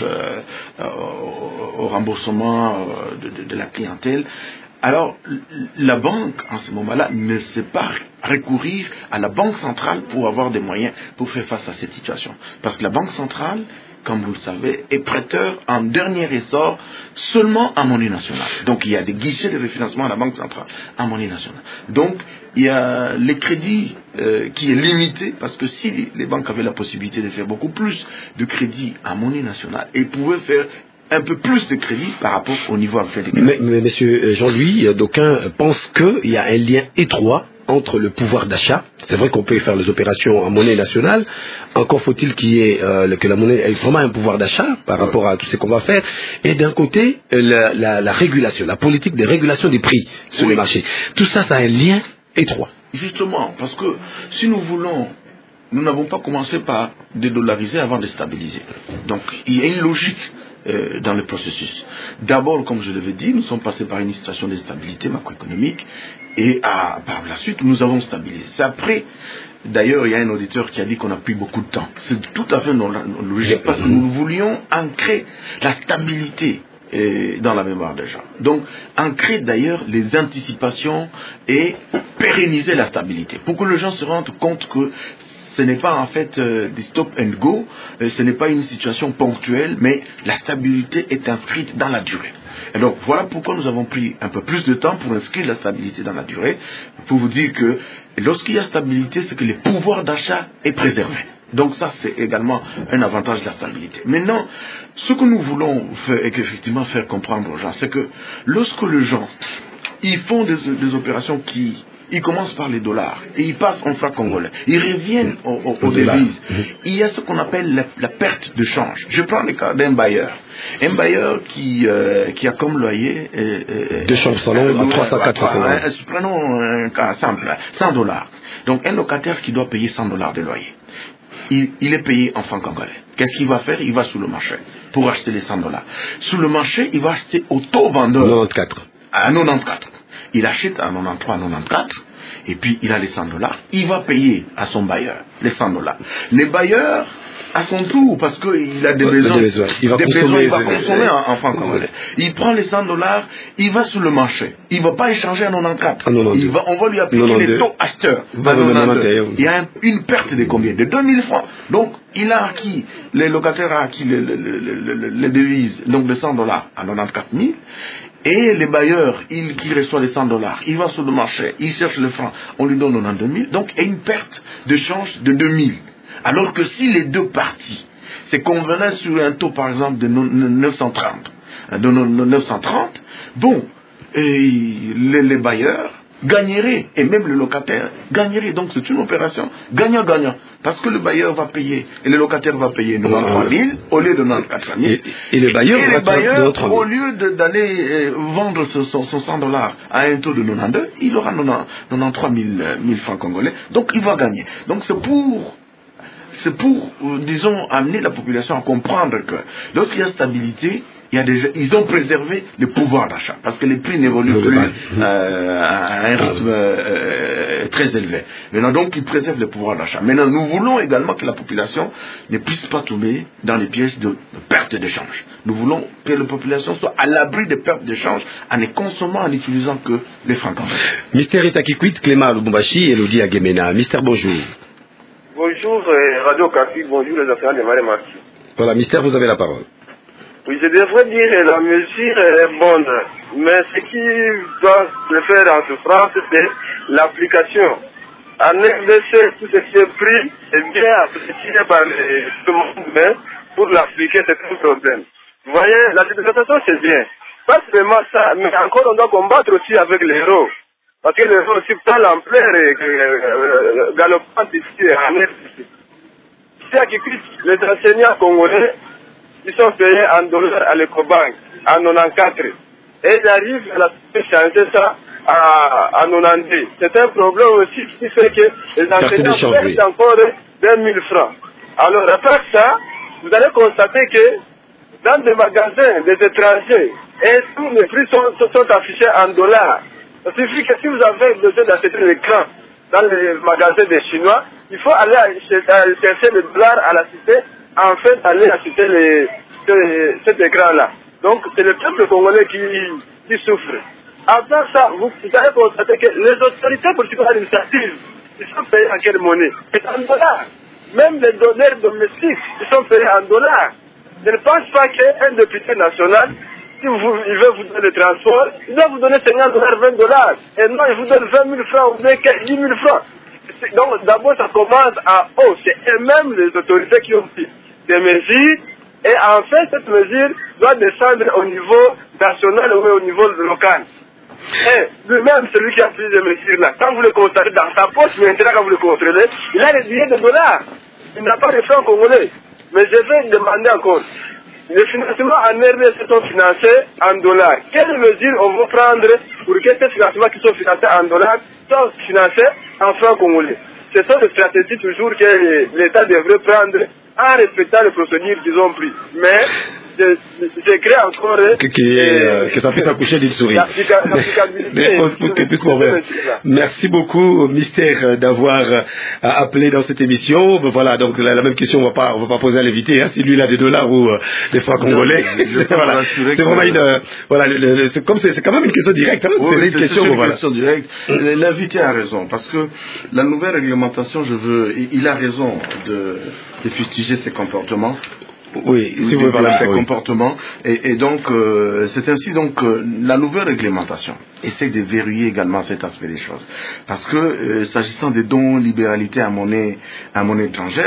au remboursement de la clientèle, alors la banque, en ce moment-là, ne sait pas recourir à la banque centrale pour avoir des moyens pour faire face à cette situation. Parce que la banque centrale, comme vous le savez, est prêteur en dernier ressort seulement en monnaie nationale. Donc il y a des guichets de refinancement à la banque centrale en monnaie nationale. Donc il y a les crédits qui est limité, parce que si les banques avaient la possibilité de faire beaucoup plus de crédits en monnaie nationale, elles pouvaient faire un peu plus de crédit par rapport au niveau actuel des crédits. Mais monsieur Jean-Louis, d'aucuns pensent qu'il y a un lien étroit entre le pouvoir d'achat. C'est vrai qu'on peut faire les opérations en monnaie nationale. Encore faut-il que la monnaie ait vraiment un pouvoir d'achat par rapport à tout ce qu'on va faire. Et d'un côté, la régulation, la politique de régulation des prix sur les marchés. Tout ça, ça a un lien étroit. Justement, parce que si nous n'avons pas commencé par dédollariser avant de stabiliser. Donc, il y a une logique dans le processus. D'abord, comme je l'avais dit, nous sommes passés par une situation de stabilité macroéconomique et par la suite, nous avons stabilisé. C'est après, d'ailleurs, il y a un auditeur qui a dit qu'on a pris beaucoup de temps. C'est tout à fait logique parce que nous voulions ancrer la stabilité dans la mémoire des gens. Donc, ancrer d'ailleurs les anticipations et pérenniser la stabilité pour que les gens se rendent compte que ce n'est pas en fait des stop and go, ce n'est pas une situation ponctuelle, mais la stabilité est inscrite dans la durée. Et donc voilà pourquoi nous avons pris un peu plus de temps pour inscrire la stabilité dans la durée, pour vous dire que lorsqu'il y a stabilité, c'est que le pouvoir d'achat est préservé. Donc ça, c'est également un avantage de la stabilité. Maintenant, ce que nous voulons effectivement faire comprendre aux gens, c'est que lorsque les gens, ils font des opérations ils commencent par les dollars et ils passent en francs congolais. Ils reviennent aux devises. Il y a ce qu'on appelle la perte de change. Je prends le cas d'un bailleur. Un bailleur qui a comme loyer... de change salon à 300-400. Prenons un cas simple, $100. Donc un locataire qui doit payer $100 de loyer. Il est payé en francs congolais. Qu'est-ce qu'il va faire? Il va sous le marché pour acheter les $100. Sous le marché, il va acheter au taux vendeur. 94. À 94. Il achète à 93, 94, et puis il a les $100. Il va payer à son bailleur les $100. Les bailleurs, à son tour, parce qu'il a des besoins, il va consommer en francs congolais. Il prend les $100, il va sur le marché. Il ne va pas échanger à 94. On va lui appliquer les taux acheteurs. Il y a une perte de combien? De 2000 francs. Donc, il a acquis, les locataires ont acquis les devises, donc de $100 à 94 000. Et les bailleurs, qui reçoivent les $100, il va sur le marché, il cherche le franc, on lui donne 92 000. Donc, il y a une perte de change de 2 000. Alors que si les deux parties se convenaient sur un taux, par exemple, de 930, bon, les bailleurs gagneraient, et même le locataire gagnerait. Donc, c'est une opération gagnant-gagnant. Parce que le bailleur va payer, et le locataire va payer 93 000 au lieu de 94 000. Et le bailleur, au lieu d'aller vendre son $100 à un taux de 92, il aura 93 000 francs congolais. Donc, il va gagner. Donc, c'est pour, disons, amener la population à comprendre que lorsqu'il y a stabilité, ils ont préservé le pouvoir d'achat, parce que les prix n'évoluent plus à un rythme très élevé. Maintenant, donc, ils préservent le pouvoir d'achat. Maintenant, nous voulons également que la population ne puisse pas tomber dans les pièges de perte de change. Nous voulons que la population soit à l'abri de perte de change en ne consommant, en n'utilisant que les francs congolais. Mister Itakikwit, Clément Lubumbashi, Elodie Agemena. Mister, bonjour. Bonjour, Radio Kapi, bonjour les affaires de Marie-Marty. Voilà, Mister, vous avez la parole. Oui, je devrais dire que la mesure est bonne, mais ce qui doit se faire en souffrance, c'est l'application. En RDC, tout ce qui est pris est bien apprécié par tout le monde, mais pour l'appliquer, c'est un problème. Vous voyez, la déportation, c'est bien. Pas seulement ça, mais encore on doit combattre aussi avec l'euro. Parce que l'euro aussi prend l'ampleur galopante ici en RDC. C'est qui les enseignants congolais, ils sont payés en dollars à l'Ecobank, en 94. Et ils arrivent à changer ça à 90. C'est un problème aussi qui fait que les enseignants perdent encore 20 000 francs. Alors après ça, vous allez constater que dans des magasins des étrangers, et tous les prix sont affichés en dollars. Ça signifie que si vous avez besoin d'acheter l'écran dans les magasins des Chinois, il faut aller chercher le dollar à la cité, en fait aller acheter cet écran-là. Donc c'est le peuple congolais qui souffre. Après ça, vous allez constater que les autorités politiques administratives, ils sont payés en quelle monnaie? C'est en dollars. Même les donneurs domestiques, ils sont payés en dollars. Je ne pense pas qu'un député national, si il veut vous donner le transport, il doit vous donner $50, $20. Et non, il vous donne 20 000 francs ou bien 10 000 francs. Donc d'abord, ça commence à haut. C'est eux-mêmes les autorités qui ont pris des mesures. Et en fait, cette mesure doit descendre au niveau national ou au niveau local. Et lui-même, celui qui a pris ces mesures-là, quand vous le constatez dans sa poche, maintenant quand vous le contrôlez, il a des billets de dollars. Il n'a pas de francs congolais. Mais je vais demander encore. Les financements en RDC sont financés en dollars. Quelles mesures on va prendre pour que ces financements qui sont financés en dollars soient financés en francs congolais? Ce sont des stratégies toujours que l'État devrait prendre en respectant les procédures qu'ils ont prises. Mais je crée encore que ça puisse accoucher d'une souris. Merci beaucoup, Mister, d'avoir appelé dans cette émission. Voilà, donc la même question, on va pas poser à l'invité, hein, si lui il a des dollars ou des francs congolais. Voilà. C'est vraiment c'est quand même une question directe. Hein. Oui, c'est une question directe. L'invité a raison, parce que la nouvelle réglementation, il a raison de fustiger ses comportements. Oui, si vous voulez parler de ces comportements. Et donc, c'est ainsi donc la nouvelle réglementation essaie de verrouiller également cet aspect des choses. Parce que, s'agissant des dons, libéralité à monnaie étrangère,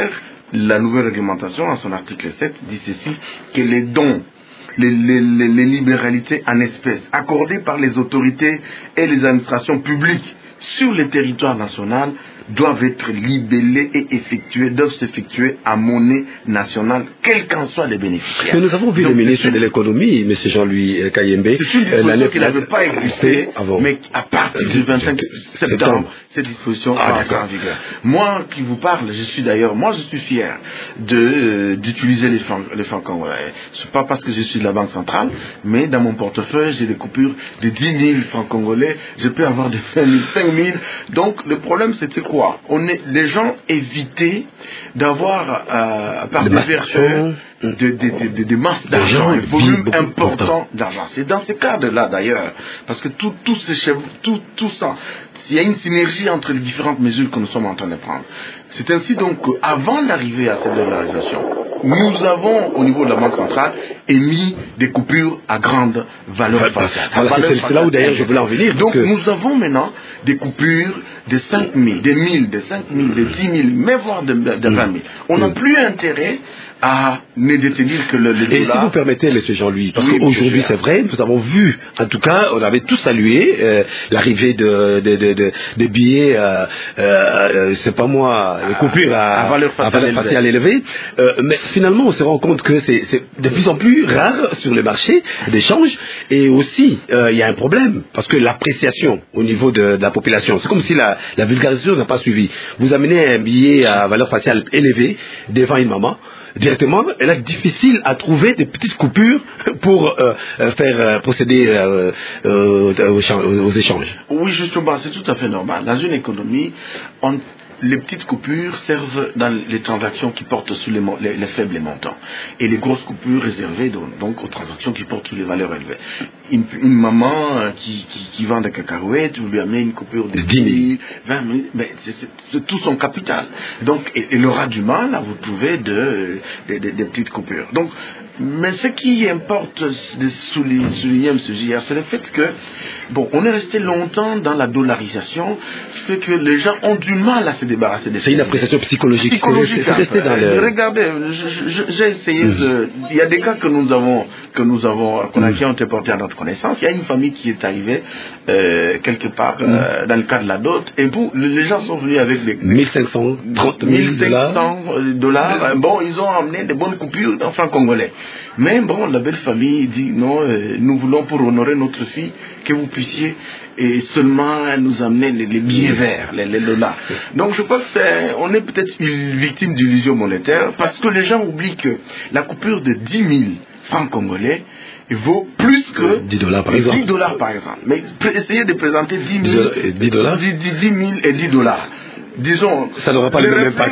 la nouvelle réglementation, en son article 7, dit ceci, que les dons, les libéralités en espèces accordées par les autorités et les administrations publiques sur le territoire national doivent être libellés et doivent s'effectuer à monnaie nationale, quels qu'en soient les bénéficiaires. Mais nous avons vu le ministre de l'économie, M. Jean-Louis Kayembe, c'est une disposition qui n'avait pas existé, mais à partir du 25 septembre, cette disposition va entrer en vigueur. Moi qui vous parle, je suis fier d'utiliser les francs congolais. C'est pas parce que je suis de la Banque centrale, mais dans mon portefeuille, j'ai des coupures de 10 000 francs congolais, je peux avoir des 5 000. Donc le problème, c'était quoi? Les gens évitaient d'avoir par des vertus des masses d'argent, un volume important d'argent. C'est dans ce cadre-là d'ailleurs, parce que tout ça, il y a une synergie entre les différentes mesures que nous sommes en train de prendre. C'est ainsi donc qu'avant d'arriver à cette dollarisation, nous avons au niveau de la Banque centrale émis des coupures à grande valeur faciale. C'est là où d'ailleurs je voulais en venir. Donc nous avons maintenant des coupures de 5 000, des 1000, de 5 000, de 10 000, mais voire de 20 000. On n'a plus intérêt à ne détenir que le dollar. Et si vous permettez, M. Jean-Louis, parce qu'aujourd'hui, c'est vrai, nous avons vu, en tout cas, on avait tous salué l'arrivée des billets, c'est pas moi, les coupures à valeur faciale élevée, mais finalement, on se rend compte que c'est de plus en plus rare sur le marché d'échange, et aussi, il y a un problème, parce que l'appréciation au niveau de la population, c'est comme si la vulgarisation n'a pas suivi. Vous amenez un billet à valeur faciale élevée devant une maman, directement, elle est difficile à trouver des petites coupures pour faire procéder aux échanges. Oui, justement, c'est tout à fait normal. Dans une économie, les petites coupures servent dans les transactions qui portent sur les faibles montants. Et les grosses coupures réservées donc aux transactions qui portent sur les valeurs élevées. Une maman qui vend des cacahuètes, vous lui amenez une coupure de 10 000, 20 000, mais c'est tout son capital. Donc, elle aura du mal à vous trouver des petites coupures. Donc, mais ce qui importe de souligner, M. JR, c'est le fait que, on est resté longtemps dans la dollarisation, ce qui fait que les gens ont du mal à se débarrasser de ça. C'est une appréciation psychologique. Regardez, j'ai essayé il y a des cas qui ont été portés à notre connaissance. Il y a une famille qui est arrivée quelque part dans le cas de la dot, et les gens sont venus avec des 1500, 30 000 $. Ils ont amené des bonnes coupures en francs congolais. Mais la belle famille dit non, nous voulons pour honorer notre fille que vous puissiez seulement nous amener les billets verts, les dollars. Donc je crois que on est peut-être victime d'illusions monétaires parce que les gens oublient que la coupure de 10 000 francs congolais vaut plus que 10 $ par exemple. 10 $ par exemple. Mais essayez de présenter 10 000 et 10 $. 10 000 et 10 $. Disons, ça n'aura pas le même impact.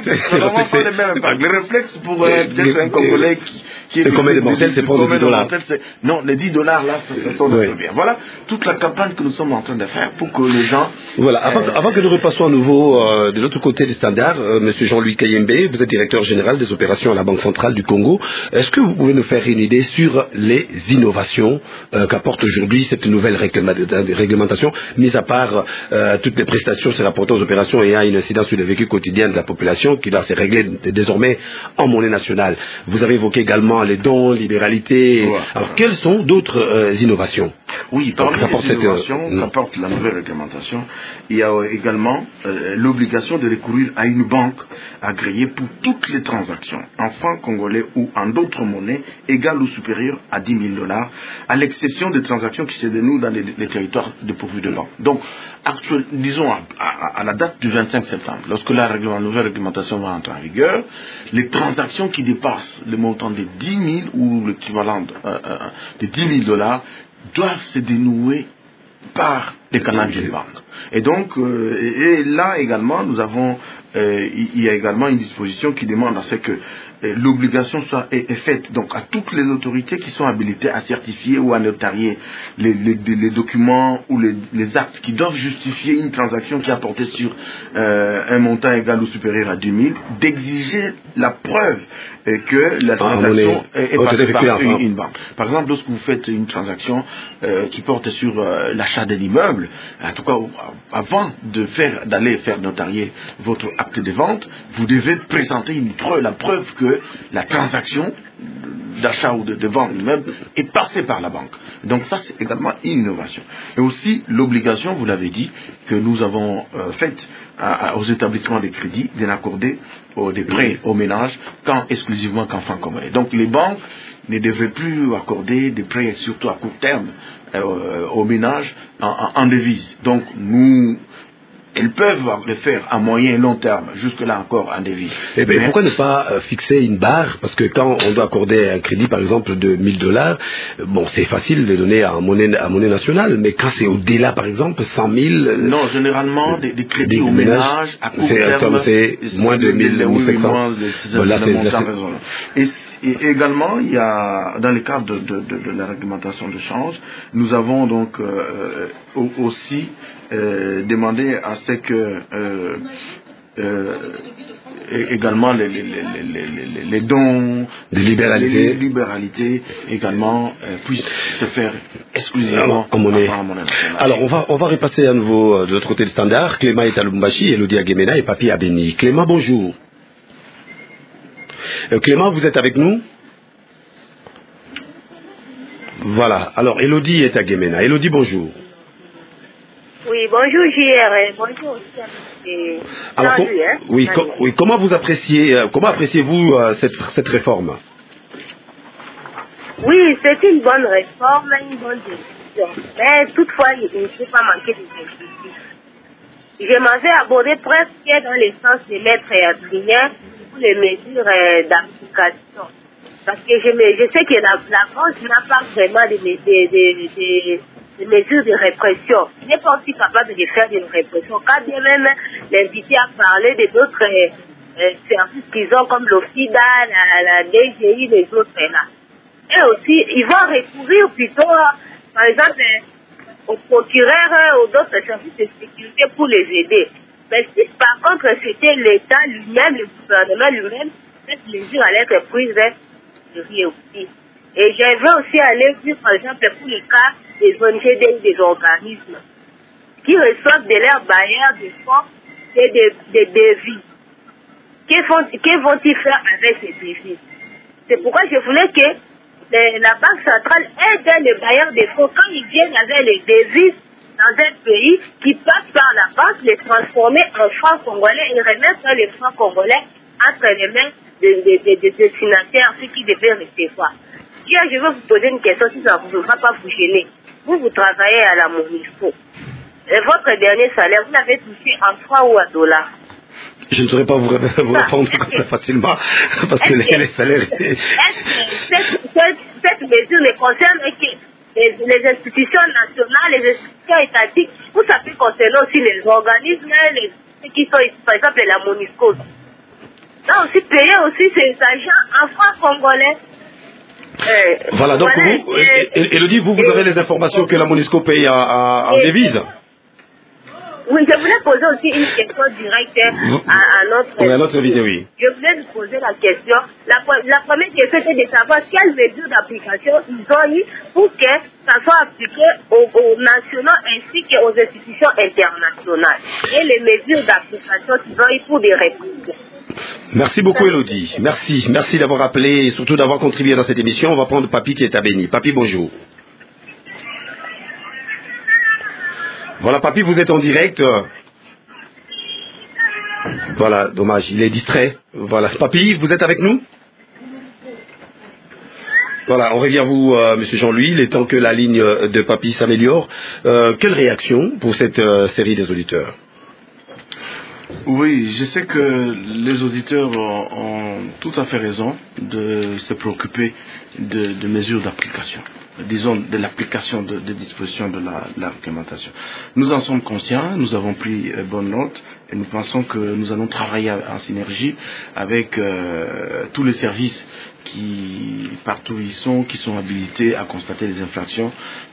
Le réflexe pour peut-être un Congolais qui est combien de mortels, c'est pour les 10 $. Non, les 10 $, là, ça sonne très bien. Voilà toute la campagne que nous sommes en train de faire pour que les gens... Voilà, avant que nous repassions à nouveau de l'autre côté du standard, M. Jean-Louis Kayembe, vous êtes directeur général des opérations à la Banque centrale du Congo. Est-ce que vous pouvez nous faire une idée sur les innovations qu'apporte aujourd'hui cette nouvelle réglementation, mis à part toutes les prestations se rapportant aux opérations ayant une incidence sur le vécu quotidien de la population qui doit se régler désormais en monnaie nationale. Vous avez évoqué également les dons, libéralité. Ouais. Alors, quelles sont d'autres innovations? Oui, parmi les innovations qu'apporte la nouvelle réglementation, il y a également l'obligation de recourir à une banque agréée pour toutes les transactions, en francs congolais ou en d'autres monnaies égales ou supérieures à 10 000 $, à l'exception des transactions qui se dénouent dans les territoires dépourvus de banque. Donc, disons à la date du 25 septembre, lorsque la nouvelle réglementation va entrer en vigueur, les transactions qui dépassent le montant de 10 000 ou l'équivalent de 10 000 $ doivent se dénouer par les canaux d'une banque. Et donc, et là également, nous avons, il y a également une disposition qui demande à ce que l'obligation est faite donc à toutes les autorités qui sont habilitées à certifier ou à notarier les documents ou les actes qui doivent justifier une transaction qui a porté sur un montant égal ou supérieur à 10 000, d'exiger la preuve que la transaction est passée par une banque. Par exemple, lorsque vous faites une transaction qui porte sur l'achat d'un immeuble, en tout cas avant d'aller faire notarier votre acte de vente, vous devez présenter la preuve que la transaction d'achat ou de vente d'immeuble est passée par la banque. Donc ça, c'est également une innovation. Et aussi l'obligation, vous l'avez dit, que nous avons faite aux établissements de crédit d'accorder des prêts aux ménages exclusivement qu'en francs congolais. Donc les banques ne devraient plus accorder des prêts, surtout à court terme, aux ménages en devises. Donc elles peuvent le faire à moyen et long terme, jusque-là encore en devise. Eh bien, pourquoi ne pas fixer une barre? Parce que quand on doit accorder un crédit, par exemple, de $1000, bon, c'est facile de donner en monnaie nationale, mais quand c'est au-delà, par exemple, 100 000... Non, généralement, des crédits aux ménages à court terme... C'est moins de 1500. Voilà, et également, il y a, dans le cadre de la réglementation de change, nous avons donc aussi demandé à ce que également les dons de libéralité également puissent se faire exclusivement en monnaie nationale. Alors on va repasser à nouveau de l'autre côté du standard. Clément est à Lubumbashi, Elodie à Gemena et Papi à Beni. Clément, bonjour. Clément, vous êtes avec nous? Voilà. Alors Elodie est à Gemena. Elodie, bonjour. Oui, bonjour JR, bonjour aussi. Alors, comment appréciez-vous cette réforme? Oui, c'est une bonne réforme, une bonne décision. Mais toutefois, il ne faut pas manquer de dispositifs. Je m'avais abordé presque dans le sens de Maître Adrien pour les mesures d'application. Parce que je sais que la France n'a pas vraiment des mesures de répression. Il n'est pas aussi capable de faire une répression. Quand bien même l'invité a parlé de d'autres services qu'ils ont comme l'OFIDA, la DGI, les autres là. Et aussi, ils vont recourir plutôt, par exemple, aux procureurs ou d'autres services de sécurité pour les aider. Mais si par contre c'était l'État lui-même, le gouvernement lui-même, cette mesure allait être prise aussi. Et je veux aussi aller dire, par exemple, pour le cas des ONG, des organismes qui reçoivent de leurs bailleurs de fonds et des devis. Que vont-ils faire avec ces devis? C'est pourquoi je voulais que la Banque centrale aide les bailleurs de fonds quand ils viennent avec les devises dans un pays, qui passent par la banque, les transformer en francs congolais et remettre les francs congolais entre les mains des destinataires, ceux qui devaient recevoir. Je veux vous poser une question, si ça ne va pas vous gêner. Vous travaillez à la MONUSCO. Et votre dernier salaire, vous l'avez touché en francs ou en dollars? Je ne saurais pas vous répondre comme ça facilement, parce que les salaires... Cette mesure ne concerne que les institutions nationales, les institutions étatiques, ou ça peut concerner aussi les organismes, ceux qui sont, par exemple, la MONUSCO. Là aussi, payer aussi ces agents en francs congolais. Voilà, donc voilà, vous, Elodie, vous avez les informations que la MONUSCO paye en devise? Oui, je voulais poser aussi une question directe à notre vidéo, oui. Je voulais vous poser la question. La première question était de savoir quelles mesures d'application ils ont eu pour que ça soit appliqué aux nationaux ainsi qu'aux institutions internationales. Et les mesures d'application qu'ils ont eu pour des réponses. Merci beaucoup Elodie. Merci d'avoir appelé et surtout d'avoir contribué dans cette émission. On va prendre Papi qui est à Beni. Papi, bonjour. Voilà, Papi, vous êtes en direct. Voilà, dommage, il est distrait. Voilà, Papi, vous êtes avec nous? Voilà, on revient à vous, Monsieur Jean-Louis, il est temps que la ligne de Papi s'améliore. Quelle réaction pour cette série des auditeurs? Oui, je sais que les auditeurs ont tout à fait raison de se préoccuper de mesures d'application. disons, de l'application des dispositions de la réglementation. Nous en sommes conscients, nous avons pris bonne note et nous pensons que nous allons travailler en synergie avec tous les services qui, partout où ils sont, qui sont habilités à constater les infractions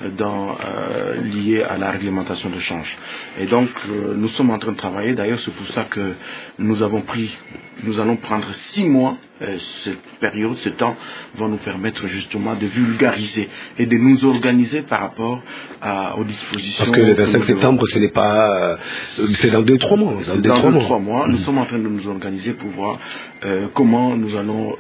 liées à la réglementation de change. Et donc, nous sommes en train de travailler. D'ailleurs, c'est pour ça que nous allons prendre 6 mois. Cette période, ce temps va nous permettre justement de vulgariser et de nous organiser par rapport aux dispositions. Parce que le 25 septembre, ce n'est pas, c'est dans 2-3 mois. C'est dans 2-3 mois. Nous sommes en train de nous organiser pour voir comment nous allons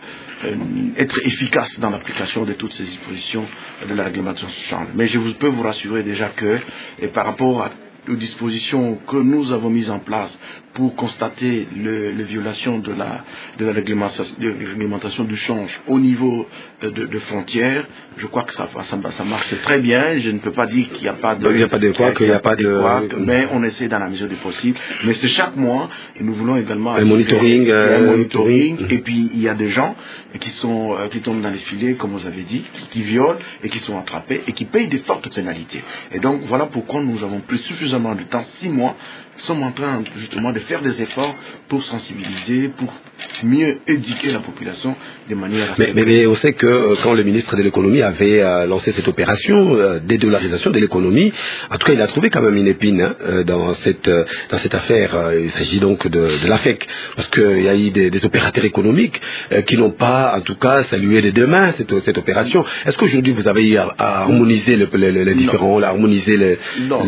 être efficaces dans l'application de toutes ces dispositions de la réglementation change. Mais je peux vous rassurer déjà que, et par rapport aux dispositions que nous avons mises en place pour constater les violations de la réglementation du change au niveau de frontières, je crois que ça marche très bien. Je ne peux pas dire qu'il n'y a pas de... Il n'y a pas de quoi, qu'il n'y a pas de... Mais on essaie dans la mesure du possible. Mais c'est chaque mois, et nous voulons également... Un monitoring. Et puis, il y a des gens qui tombent dans les filets, comme vous avez dit, qui violent et qui sont attrapés et qui payent des fortes pénalités. Et donc, voilà pourquoi nous avons pris suffisamment de temps, 6 mois. Nous sommes en train justement de faire des efforts pour sensibiliser, pour mieux éduquer la population de manière assez... Mais on sait que quand le ministre de l'économie avait lancé cette opération dédollarisation de l'économie, en tout cas il a trouvé quand même une épine dans cette affaire. Il s'agit donc de l'AFEC, parce qu'il y a eu des opérateurs économiques qui n'ont pas en tout cas salué de deux mains cette opération. Est-ce qu'aujourd'hui vous avez eu à harmoniser les différents, à harmoniser les...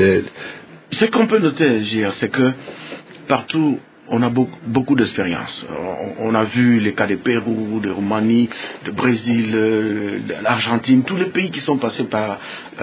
Ce qu'on peut noter, c'est que partout, on a beaucoup d'expérience. On a vu les cas de Pérou, de Roumanie, de Brésil, de l'Argentine, tous les pays qui sont passés par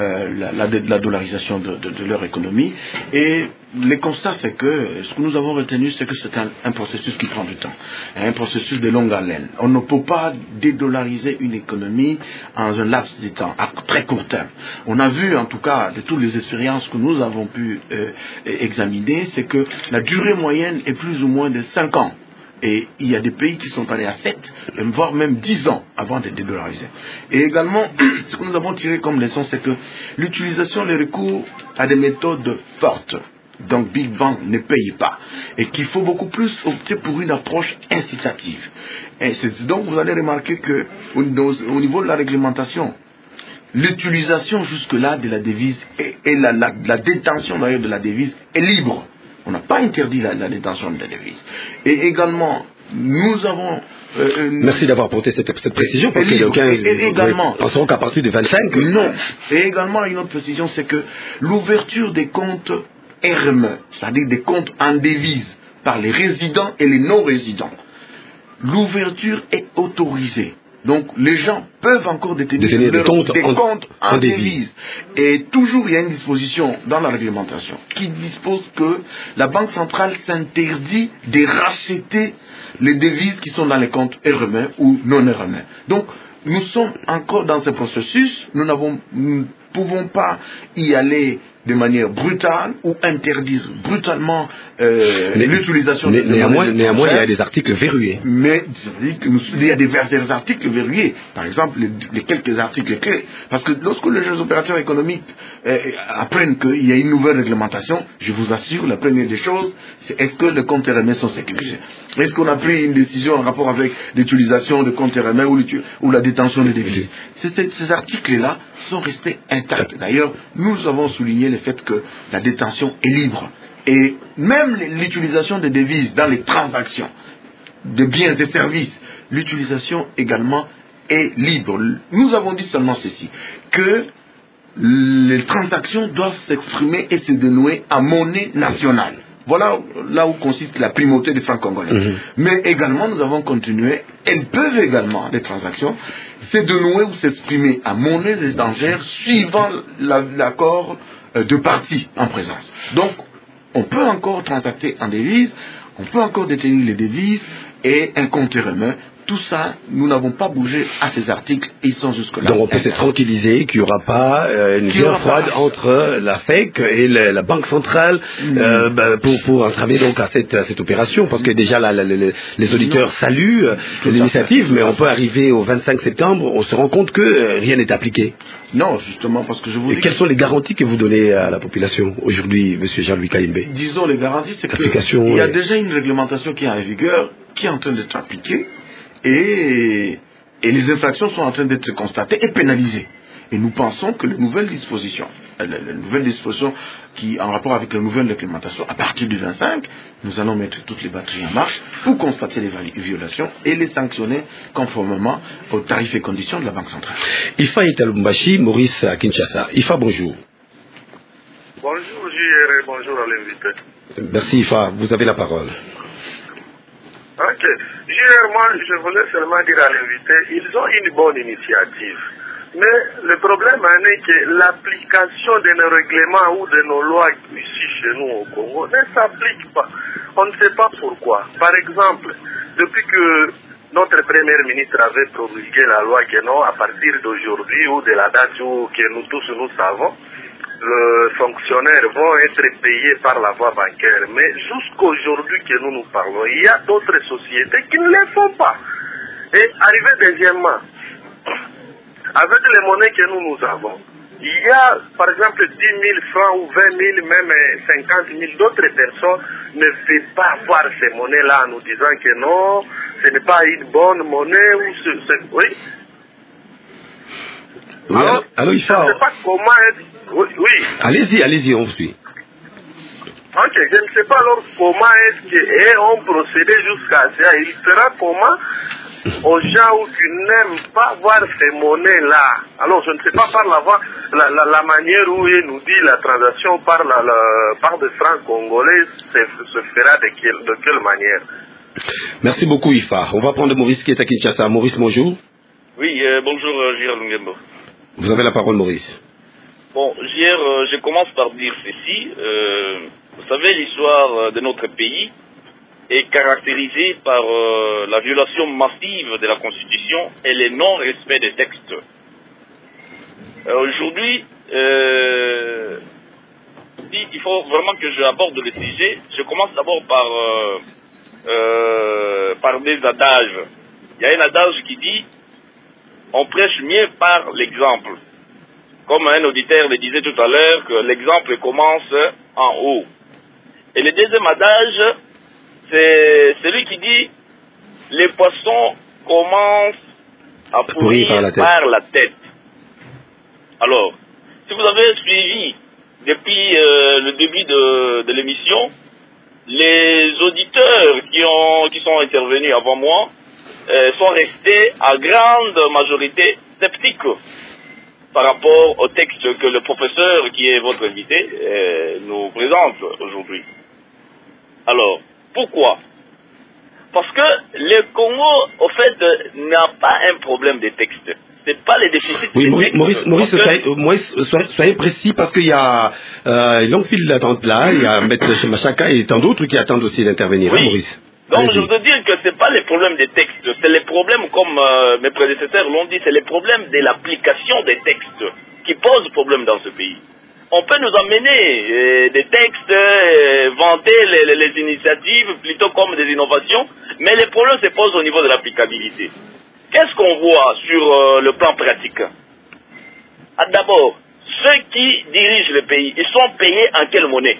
la dollarisation de leur économie. Et le constat, c'est que ce que nous avons retenu, c'est que c'est un processus qui prend du temps, un processus de longue haleine. On ne peut pas dédollariser une économie en un laps de temps, à très court terme. On a vu, en tout cas, de toutes les expériences que nous avons pu examiner, c'est que la durée moyenne est plus ou moins de 5 ans. Et il y a des pays qui sont allés à 7, voire même 10 ans avant de dédollariser. Et également, ce que nous avons tiré comme leçon, c'est que l'utilisation, le recours à des méthodes fortes, donc Big Bang ne paye pas. Et qu'il faut beaucoup plus opter pour une approche incitative. Et donc vous allez remarquer que au niveau de la réglementation, l'utilisation jusque-là de la devise et la détention d'ailleurs de la devise est libre. On n'a pas interdit la détention de la devise. Et également, nous avons... Merci d'avoir apporté cette précision, parce que penseront qu'à partir du 25... Non. Et également, une autre précision, c'est que l'ouverture des comptes RME, c'est-à-dire des comptes en devise par les résidents et les non-résidents, l'ouverture est autorisée. Donc, les gens peuvent encore détenir des comptes en devise. Et toujours, il y a une disposition dans la réglementation qui dispose que la Banque centrale s'interdit de racheter les devises qui sont dans les comptes RME ou non RME. Donc, nous sommes encore dans ce processus. Nous ne pouvons pas y aller de manière brutale ou interdire brutalement l'utilisation de néanmoins, il y a des articles verrouillés. Mais il y a des articles verrouillés. Par exemple, les quelques articles clés. Parce que lorsque les opérateurs économiques apprennent qu'il y a une nouvelle réglementation, je vous assure, la première des choses, c'est est-ce que les comptes RME sont sécurisés? Est-ce qu'on a pris une décision en rapport avec l'utilisation de comptes RME ou la détention des devises? Ces articles-là sont restés intacts. D'ailleurs, nous avons souligné le fait que la détention est libre. Et même l'utilisation des devises dans les transactions de biens et services, l'utilisation également est libre. Nous avons dit seulement ceci, que les transactions doivent s'exprimer et se dénouer en monnaie nationale. Voilà là où consiste la primauté du franc congolais. Mais également, nous avons continué, elles peuvent également, les transactions, se dénouer ou s'exprimer en monnaie étrangère suivant l'accord de parties en présence. Donc, on peut encore transacter en devises, on peut encore détenir les devises et un compte RME Tout ça, nous n'avons pas bougé à ces articles, ils sont jusque-là. Donc on peut se tranquilliser qu'il n'y aura pas une guerre froide entre la FEC et la Banque centrale pour entraver donc à cette opération, parce que déjà les auditeurs saluent l'initiative, mais on peut arriver au 25 septembre, on se rend compte que rien n'est appliqué. Non, justement, parce que je vous dis... Et quelles sont les garanties que vous donnez à la population aujourd'hui, M. Jean-Louis Kayimbe? Disons, les garanties, c'est qu'il y a déjà une réglementation qui est en vigueur, qui est en train d'être appliquée, et les infractions sont en train d'être constatées et pénalisées. Et nous pensons que les nouvelles dispositions qui, en rapport avec la nouvelle réglementation, à partir du 25, nous allons mettre toutes les batteries en marche pour constater les violations et les sanctionner conformément aux tarifs et conditions de la Banque centrale. Ifa Italumbashi, Maurice à Kinshasa. Ifa, bonjour. Bonjour JR et bonjour à l'invité. Merci Ifa, vous avez la parole. Ok. JR, moi je voulais seulement dire à l'invité, ils ont une bonne initiative. Mais le problème est que l'application de nos règlements ou de nos lois ici chez nous au Congo ne s'applique pas. On ne sait pas pourquoi. Par exemple, depuis que notre Premier ministre avait promulgué la loi que non, à partir d'aujourd'hui ou de la date où que nous tous nous savons, les fonctionnaires vont être payés par la voie bancaire. Mais jusqu'aujourd'hui que nous parlons, il y a d'autres sociétés qui ne le font pas. Et arrivé deuxièmement, avec les monnaies que nous avons, il y a par exemple 10 000 francs ou 20 000, même 50 000, d'autres personnes ne veulent pas avoir ces monnaies-là en nous disant que non, ce n'est pas une bonne monnaie ou oui. Oui, alors il faut... Je ne sais pas comment être... Oui. Allez-y, on vous suit. Ok, je ne sais pas alors comment est-ce qu'on procédait jusqu'à ça. Il fera comment aux gens qui n'aiment pas voir ces monnaies-là. Alors, je ne sais pas par la manière où il nous dit la transaction par des francs congolais se fera de quelle manière. Merci beaucoup, Ifa. On va prendre Maurice qui est à Kinshasa. Maurice, bonjour. Oui, bonjour, J.R. Lungembo. Vous avez la parole, Maurice. Bon, J.R., je commence par dire ceci. Vous savez, l'histoire de notre pays est caractérisée par la violation massive de la Constitution et le non-respect des textes. Aujourd'hui, il faut vraiment que j'aborde le sujet. Je commence d'abord par des adages. Il y a un adage qui dit « On prêche mieux par l'exemple ». Comme un auditeur le disait tout à l'heure, que l'exemple commence en haut. Et le deuxième adage, c'est celui qui dit « Les poissons commencent à pourrir par la tête ». Alors, si vous avez suivi depuis le début de l'émission, les auditeurs qui sont intervenus avant moi sont restés à grande majorité sceptiques par rapport au texte que le professeur, qui est votre invité, nous présente aujourd'hui. Alors, pourquoi? Parce que le Congo, au fait, n'a pas un problème de texte. C'est pas les déficits. Oui, Maurice, soyez précis, parce qu'il y a une longue file d'attente là, il y a M. Chemachaka et tant d'autres qui attendent aussi d'intervenir, oui. Hein, Maurice. Donc je veux dire que ce n'est pas les problèmes des textes, c'est les problèmes, comme mes prédécesseurs l'ont dit, c'est les problèmes de l'application des textes qui posent problème dans ce pays. On peut nous amener des textes, vanter les initiatives plutôt comme des innovations, mais les problèmes se posent au niveau de l'applicabilité. Qu'est-ce qu'on voit sur le plan pratique? D'abord, ceux qui dirigent le pays, ils sont payés en quelle monnaie?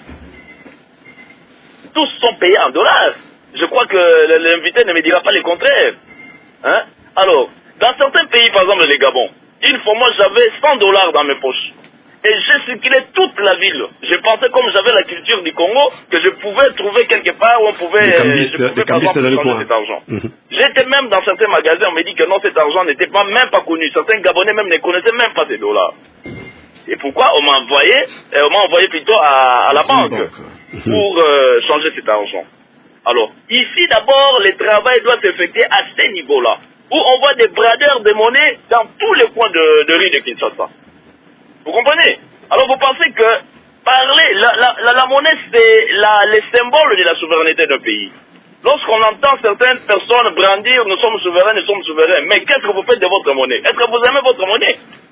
Tous sont payés en dollars. Je crois que l'invité ne me dira pas le contraire. Hein? Alors, dans certains pays, par exemple le Gabon, une fois moi j'avais 100 $, dans mes poches. Et j'ai circulé toute la ville. Je pensais, comme j'avais la culture du Congo, que je pouvais trouver quelque part où on pouvait, par exemple, changer cet argent. J'étais même dans certains magasins, on m'a dit que non, cet argent n'était même pas connu. Certains Gabonais même ne connaissaient même pas ces dollars. Et pourquoi on m'a envoyé plutôt à la banque pour changer cet argent. Alors, ici d'abord, le travail doit s'effectuer à ce niveau-là, où on voit des bradeurs de monnaie dans tous les coins de rue de Kinshasa. Vous comprenez? Alors vous pensez que parler, la monnaie c'est le symbole de la souveraineté d'un pays. Lorsqu'on entend certaines personnes brandir, nous sommes souverains, mais qu'est-ce que vous faites de votre monnaie? Est-ce que vous aimez votre monnaie?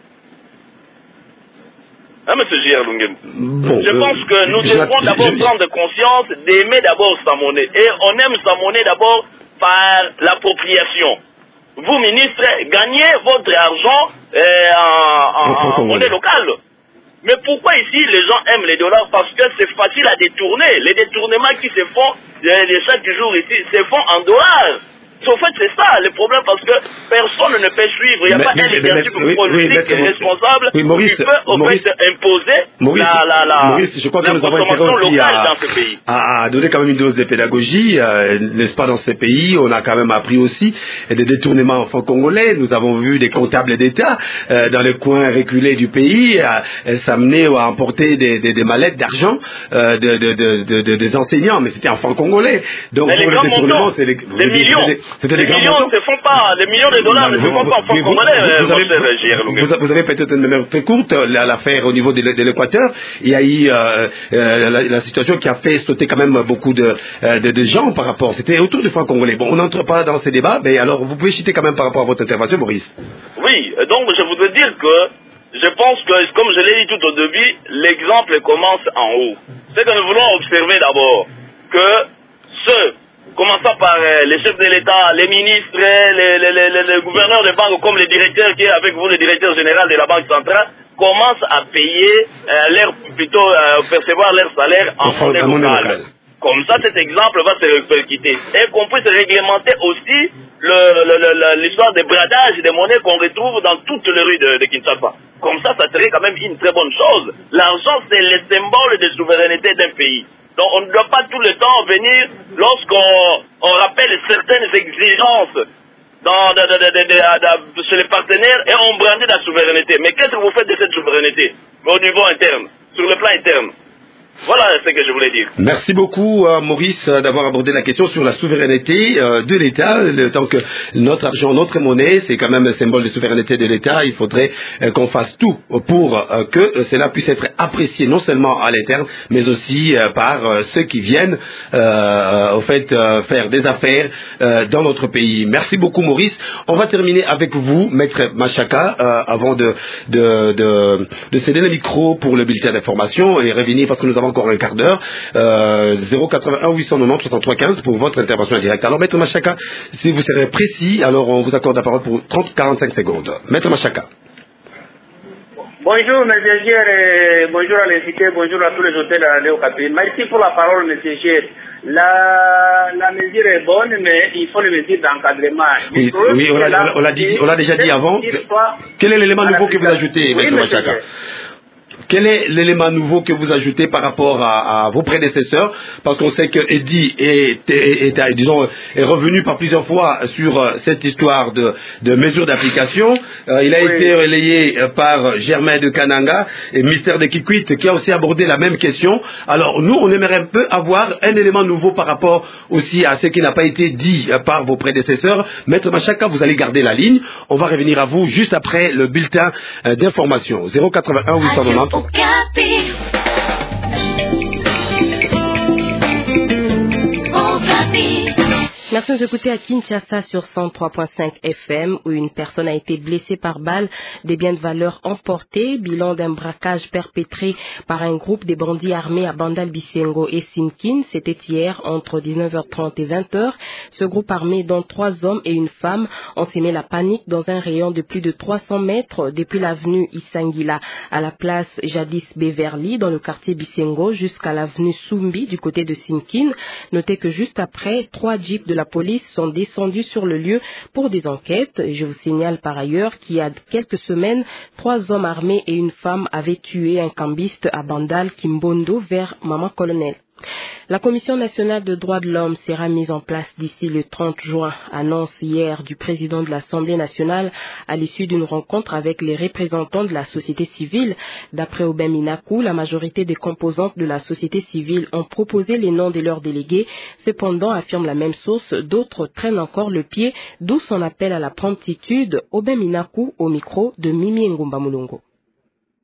Hein, monsieur J.R. Lungen? Je pense que nous devons d'abord prendre conscience d'aimer d'abord sa monnaie. Et on aime sa monnaie d'abord par l'appropriation. Vous, ministres, gagnez votre argent en monnaie locale. Mais pourquoi ici les gens aiment les dollars? Parce que c'est facile à détourner. Les détournements qui se font chaque jour ici se font en dollars. En fait, c'est ça le problème, parce que personne ne peut suivre. Il n'y a pas un leadership politique responsable qui peut en fait imposer Maurice, je crois que nous avons intérêt aussi à donner quand même une dose de pédagogie, n'est-ce pas, dans ces pays. On a quand même appris aussi des détournements en francs congolais. Nous avons vu des comptables d'État dans les coins reculés du pays s'amener à emporter des mallettes d'argent des enseignants, mais c'était en francs congolais. Donc pour le détournement, c'est les millions. C'était les millions ne se font pas, les millions de dollars ne se font pas en francs congolais. Vous avez peut-être une mémoire très courte, l'affaire au niveau de l'Équateur. Il y a eu la situation qui a fait sauter quand même beaucoup de gens par rapport. C'était autour du franc congolais. Bon, on n'entre pas dans ces débats, mais alors vous pouvez citer quand même par rapport à votre intervention, Maurice. Oui, donc je voudrais dire que je pense que, comme je l'ai dit tout au début, l'exemple commence en haut. C'est que nous voulons observer d'abord que commençant par les chefs de l'État, les ministres, les gouverneurs de banque, comme les directeurs qui est avec vous, le directeur général de la Banque centrale, commencent à payer percevoir leur salaire en monnaie locale. Comme ça, cet exemple va se répercuter. Et qu'on puisse réglementer aussi l'histoire des bradages des monnaies qu'on retrouve dans toutes les rues de Kinshasa. Comme ça serait quand même une très bonne chose. L'argent, c'est le symbole de souveraineté d'un pays. Donc on ne doit pas tout le temps venir lorsqu'on rappelle certaines exigences chez les partenaires et on brandit la souveraineté. Mais qu'est-ce que vous faites de cette souveraineté au niveau interne, sur le plan interne? Voilà ce que je voulais dire. Merci beaucoup Maurice d'avoir abordé la question sur la souveraineté de l'État. Tant que notre argent, notre monnaie, c'est quand même un symbole de souveraineté de l'État, il faudrait qu'on fasse tout pour que cela puisse être apprécié non seulement à l'interne, mais aussi par ceux qui viennent faire des affaires dans notre pays. Merci beaucoup Maurice. On va terminer avec vous, Maître Machaka, avant de céder le micro pour le bulletin d'information et revenir parce que nous avons encore un quart d'heure. 081 890 63 15 pour votre intervention en direct. Alors Maître Machaka, si vous serez précis, alors on vous accorde la parole pour 30-45 secondes. Maître Machaka. Bonjour M. Gier, bonjour à l'invité, bonjour à tous les hôtels à Léo Capine. Merci pour la parole M. Gier. La mesure est bonne, mais il faut les mesures d'encadrement. Oui, on l'a déjà dit avant. Quel est l'élément nouveau que vous ajoutez, Maître Machaka? Quel est l'élément nouveau que vous ajoutez par rapport à vos prédécesseurs? Parce qu'on sait que Eddy est revenu par plusieurs fois sur cette histoire de mesures d'application. Il a été relayé par Germain de Kananga et Mystère de Kikwit qui a aussi abordé la même question. Alors nous, on aimerait un peu avoir un élément nouveau par rapport aussi à ce qui n'a pas été dit par vos prédécesseurs. Maître Machaka, vous allez garder la ligne. On va revenir à vous juste après le bulletin d'information. 081 890. Merci de nous écouter à Kinshasa sur 103.5 FM où une personne a été blessée par balle, des biens de valeur emportés, bilan d'un braquage perpétré par un groupe de bandits armés à Bandal Bisengo et Sinkin. C'était hier entre 19h30 et 20h. Ce groupe armé dont 3 hommes et une femme ont semé la panique dans un rayon de plus de 300 mètres depuis l'avenue Isangila à la place jadis Beverly dans le quartier Bisengo jusqu'à l'avenue Sumbi du côté de Sinkin. Notez que juste après, 3 jeeps de la police sont descendus sur le lieu pour des enquêtes. Je vous signale par ailleurs qu'il y a quelques semaines, 3 hommes armés et une femme avaient tué un cambiste à Bandal, Kimbondo, vers Maman Colonel. La Commission nationale de droits de l'homme sera mise en place d'ici le 30 juin, annonce hier du président de l'Assemblée nationale à l'issue d'une rencontre avec les représentants de la société civile. D'après Aubin Minakou, la majorité des composantes de la société civile ont proposé les noms de leurs délégués. Cependant, affirme la même source, d'autres traînent encore le pied, d'où son appel à la promptitude. Aubin Minakou au micro de Mimi Ngumba Mulungu.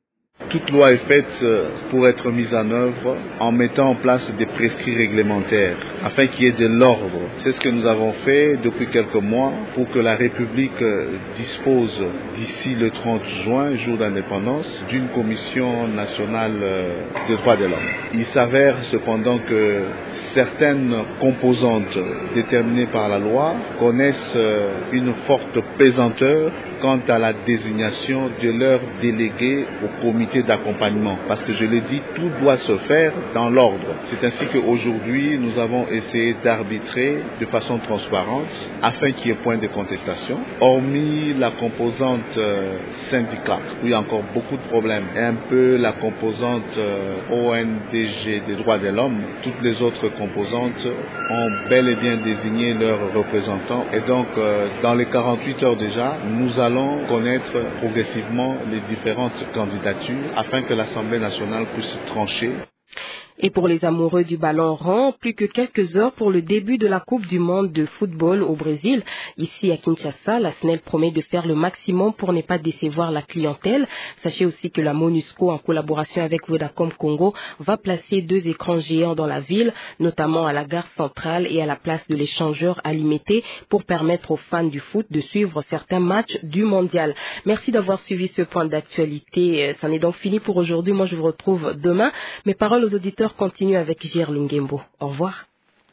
toute loi est faite pour être mise en œuvre en mettant en place des prescrits réglementaires afin qu'il y ait de l'ordre. C'est ce que nous avons fait depuis quelques mois pour que la République dispose d'ici le 30 juin, jour d'indépendance, d'une commission nationale des droits de l'homme. Il s'avère cependant que certaines composantes déterminées par la loi connaissent une forte pesanteur quant à la désignation de leurs délégués au comité d'accompagnement. Parce que je l'ai dit, tout doit se faire dans l'ordre. C'est ainsi qu'aujourd'hui, nous avons essayé d'arbitrer de façon transparente afin qu'il y ait point de contestation. Hormis la composante syndicat, où il y a encore beaucoup de problèmes, et un peu la composante ONDG des droits de l'homme, toutes les autres composantes ont bel et bien désigné leurs représentants. Et donc, dans les 48 heures déjà, nous allons connaître progressivement les différentes candidatures afin que l'Assemblée nationale puisse trancher. Et pour les amoureux du ballon rond, plus que quelques heures pour le début de la Coupe du monde de football au Brésil. Ici à Kinshasa, la SNEL promet de faire le maximum pour ne pas décevoir la clientèle. Sachez aussi que la MONUSCO, en collaboration avec Vodacom Congo, va placer 2 écrans géants dans la ville, notamment à la gare centrale et à la place de l'échangeur à Limité, pour permettre aux fans du foot de suivre certains matchs du mondial. Merci d'avoir suivi ce point d'actualité. C'en est donc fini pour aujourd'hui. Moi, je vous retrouve demain. Mes paroles aux auditeurs continue avec J.R. Lungembo. Au revoir.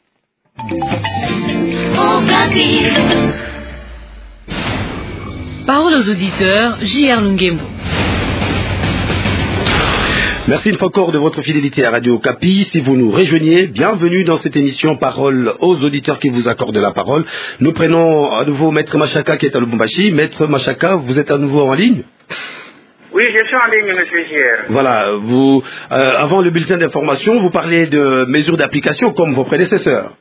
Parole aux auditeurs, J.R. Lungembo. Merci une fois encore de votre fidélité à Radio Okapi. Si vous nous rejoignez, bienvenue dans cette émission Parole aux auditeurs qui vous accordent la parole. Nous prenons à nouveau Maître Machaka qui est à Lubumbashi. Maître Machaka, vous êtes à nouveau en ligne ? Oui, je suis en ligne, monsieur J.R. Voilà, vous, avant le bulletin d'information, vous parlez de mesures d'application comme vos prédécesseurs.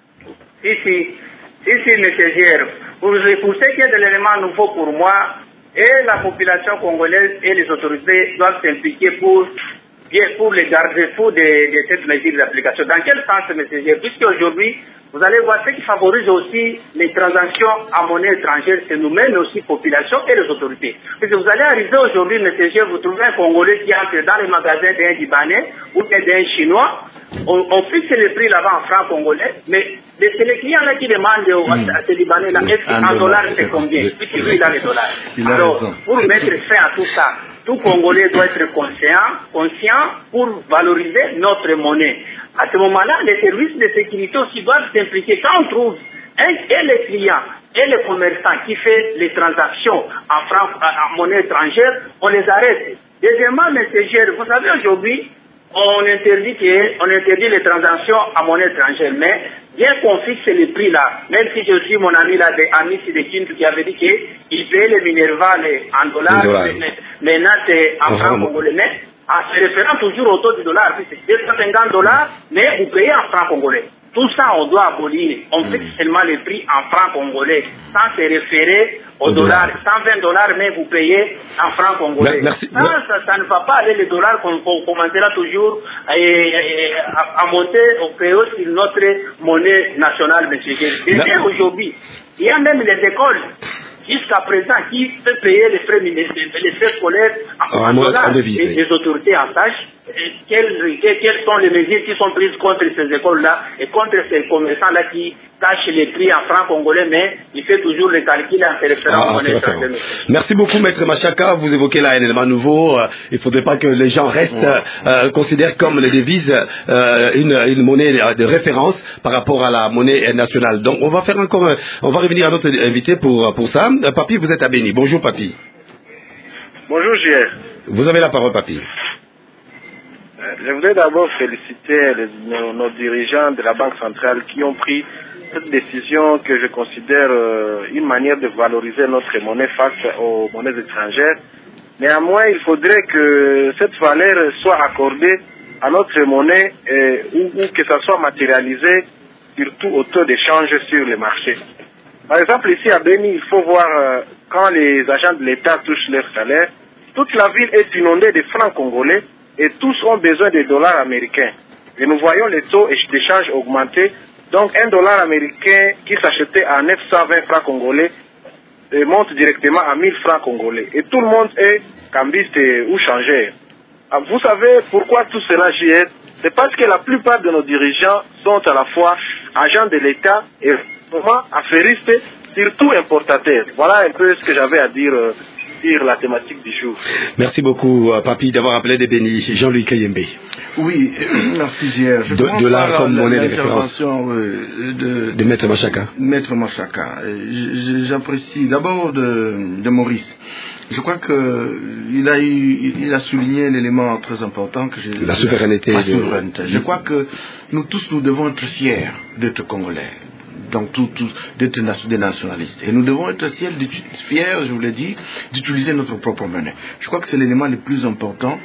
Si, monsieur J.R. Pour ce qui est de l'élément nouveau pour moi, et la population congolaise et les autorités doivent s'impliquer pour les garde-fous de cette mesure d'application. Dans quel sens, monsieur J.R. Puisque aujourd'hui, vous allez voir ce qui favorise aussi les transactions à monnaie étrangère, c'est nous-mêmes, mais aussi population et les autorités. Parce que vous allez arriver aujourd'hui, monsieur G, vous trouvez un Congolais qui entre dans les magasins d'un Libanais ou d'un Chinois, on fixe les prix là-bas en francs congolais, mais c'est les clients là qui demandent à ces Libanais-là, en dollars c'est combien, puisqu'ils veulent dans les dollars. Alors, pour mettre fin à tout ça, tout Congolais doit être conscient pour valoriser notre monnaie. À ce moment-là, les services de sécurité aussi doivent s'impliquer. Quand on trouve et les clients et les commerçants qui font les transactions en monnaie étrangère, on les arrête. Deuxièmement, vous savez, aujourd'hui, on interdit les transactions à monnaie étrangère, mais bien qu'on fixe les prix là, même si je suis mon ami là, Ami Sidekin qui avait dit qu'il payait les Minerva en dollars, maintenant c'est en francs congolais, mais en se référant toujours au taux du dollar, c'est 250 $, mais vous payez en francs congolais. Tout ça, on doit abolir. On fixe seulement les prix en francs congolais, sans se référer au dollar. 120 $, mais vous payez en francs congolais. Ça ne va pas aller, les dollars, qu'on commencera toujours à monter au PO sur notre monnaie nationale, monsieur Gérard. Et aujourd'hui, il y a même les écoles, jusqu'à présent, qui peut payer les frais scolaires en dollars, et les autorités en sachent quelles sont les mesures qui sont prises contre ces écoles-là et contre ces commerçants-là qui cachent les prix en francs congolais, mais il fait toujours les calculs en se référant au monnaie. Merci beaucoup, Maître Machaka. Vous évoquez là un élément nouveau. Il ne faudrait pas que les gens considèrent comme les devises une monnaie de référence par rapport à la monnaie nationale. Donc, on va revenir à notre invité pour ça. Papi, vous êtes à Béni. Bonjour, Papi. Bonjour, J.R. Vous avez la parole, Papi. Je voudrais d'abord féliciter nos dirigeants de la Banque centrale qui ont pris cette décision que je considère une manière de valoriser notre monnaie face aux monnaies étrangères. Néanmoins, il faudrait que cette valeur soit accordée à notre monnaie ou que ça soit matérialisé surtout au taux d'échange sur les marchés. Par exemple, ici à Béni, il faut voir quand les agents de l'État touchent leur salaire, toute la ville est inondée de francs congolais et tous ont besoin de dollars américains. Et nous voyons les taux d'échange augmenter. Donc un dollar américain qui s'achetait à 920 francs congolais monte directement à 1000 francs congolais. Et tout le monde est cambiste ou changeur. Vous savez pourquoi tout cela j'y ai? C'est parce que la plupart de nos dirigeants sont à la fois agents de l'État et affairistes, surtout importateurs. Voilà un peu ce que j'avais à dire sur la thématique du jour. Merci beaucoup, Papi, d'avoir appelé des bénis. Jean-Louis Kayembe. Oui, merci JR. De l'art comme monnaie de référence de Maître Machaka. Maître Machaka. J'apprécie d'abord de Maurice. Je crois il a souligné l'élément très important que j'ai. La souveraineté. Je crois que nous tous, nous devons être fiers d'être Congolais. Donc d'être des nationalistes. Et nous devons être fiers, je vous l'ai dit, d'utiliser notre propre monnaie. Je crois que c'est l'élément le plus important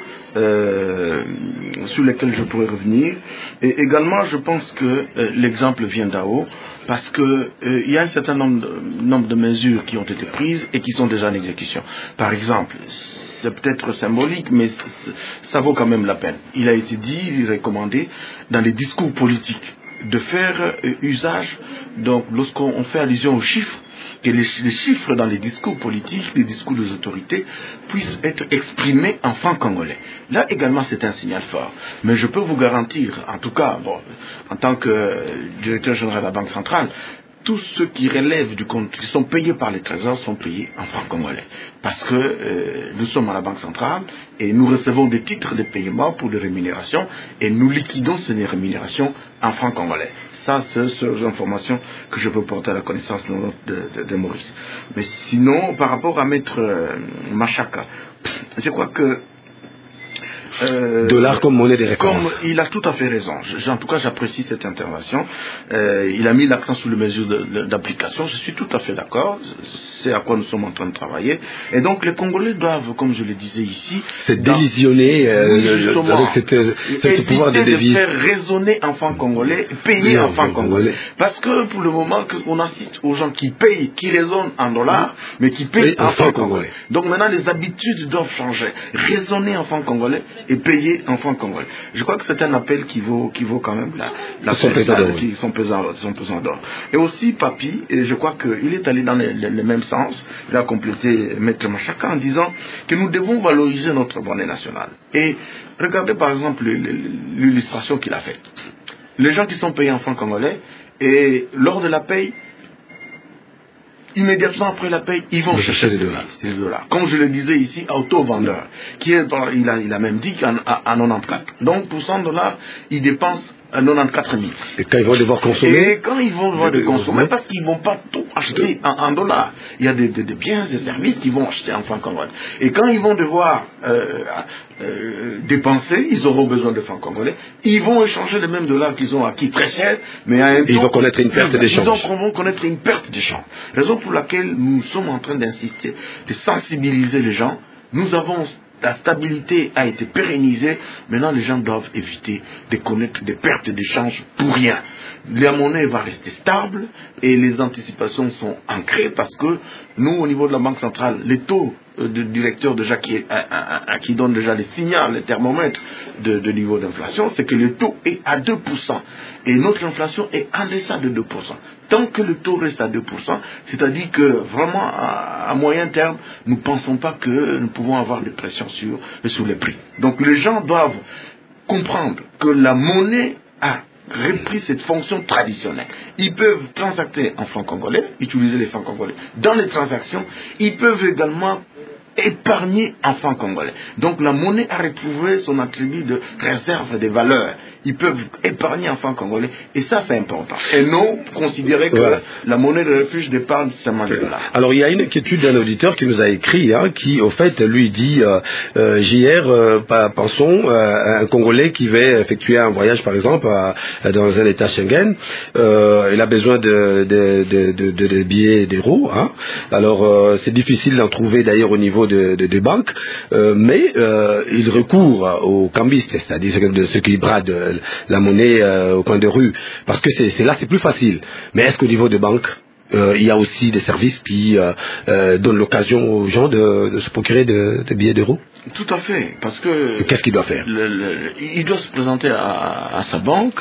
sur lequel je pourrais revenir. Et également, je pense que l'exemple vient d'en haut, parce que il y a un certain nombre de mesures qui ont été prises et qui sont déjà en exécution. Par exemple, c'est peut-être symbolique, mais ça vaut quand même la peine. Il a été dit, recommandé, dans les discours politiques, de faire usage, donc lorsqu'on fait allusion aux chiffres, que les chiffres dans les discours politiques, les discours des autorités, puissent être exprimés en franc congolais. Là également, c'est un signal fort. Mais je peux vous garantir, en tout cas, en tant que directeur général de la Banque centrale, tous ceux qui relèvent du compte, qui sont payés par les trésors, sont payés en francs congolais. Parce que nous sommes à la Banque centrale et nous recevons des titres de paiement pour des rémunérations et nous liquidons ces rémunérations en francs congolais. Ça, c'est une information que je peux porter à la connaissance de Maurice. Mais sinon, par rapport à Maître Machaka, je crois que dollar comme monnaie de référence. Comme il a tout à fait raison. En tout cas, j'apprécie cette intervention. Il a mis l'accent sur les mesures d'application. Je suis tout à fait d'accord. C'est à quoi nous sommes en train de travailler. Et donc, les Congolais doivent, comme je le disais ici, c'est délisionner avec ce pouvoir des devises. De faire raisonner en francs congolais, payer en francs congolais. Parce que pour le moment, on assiste aux gens qui payent, qui raisonnent en dollars, mais qui payent en francs congolais. Donc maintenant, les habitudes doivent changer. Raisonner en francs congolais et payer en francs congolais. Je crois que c'est un appel qui vaut quand même son pesant d'or. Et aussi, Papi, et je crois qu'il est allé dans le même sens, il a complété Maître Machaka en disant que nous devons valoriser notre monnaie nationale. Et regardez par exemple l'illustration qu'il a faite. Les gens qui sont payés en francs congolais, et lors de la paye, immédiatement après la paye, ils vont chercher des dollars. Comme je le disais ici, auto-vendeur, il a même dit qu'à 94. Donc pour $100, ils dépensent 94 000. Et quand ils vont devoir consommer, parce qu'ils ne vont pas tout acheter en dollars. Il y a des biens et services qu'ils vont acheter en francs congolais. Et quand ils vont devoir dépenser, ils auront besoin de francs congolais. Ils vont échanger les mêmes dollars qu'ils ont acquis très cher, mais à un taux. Ils vont connaître une perte d'échange. Ils vont connaître une perte d'échange. Raison pour laquelle nous sommes en train d'insister, de sensibiliser les gens. La stabilité a été pérennisée. Maintenant, les gens doivent éviter de connaître des pertes d'échange pour rien. La monnaie va rester stable et les anticipations sont ancrées parce que nous, au niveau de la Banque centrale, les taux de directeur déjà qui donne déjà les signaux, les thermomètres de niveau d'inflation, c'est que le taux est à 2%. Et notre inflation est en deçà de 2%. Tant que le taux reste à 2%, c'est-à-dire que vraiment à moyen terme, nous ne pensons pas que nous pouvons avoir des pressions sur les prix. Donc les gens doivent comprendre que la monnaie a repris cette fonction traditionnelle. Ils peuvent transacter en francs congolais, utiliser les francs congolais dans les transactions. Ils peuvent également épargner en francs congolais. Donc la monnaie a retrouvé son attribut de réserve des valeurs. Ils peuvent épargner en francs congolais et ça c'est important. Et non considérer que la monnaie de refuge d'épargne c'est seulement les dollars. Alors il y a une inquiétude d'un auditeur qui nous a écrit, qui au fait lui dit JR, pensons un Congolais qui va effectuer un voyage par exemple dans un état Schengen, il a besoin de billets d'euros. Alors c'est difficile d'en trouver d'ailleurs au niveau des banques, mais il recourt aux cambistes, c'est-à-dire ceux qui bradent la monnaie au coin de rue, parce que c'est plus facile. Mais est-ce qu'au niveau des banques, il y a aussi des services qui donnent l'occasion aux gens de se procurer des billets d'euros. Tout à fait, parce que... Qu'est-ce qu'il doit faire? Il doit se présenter à sa banque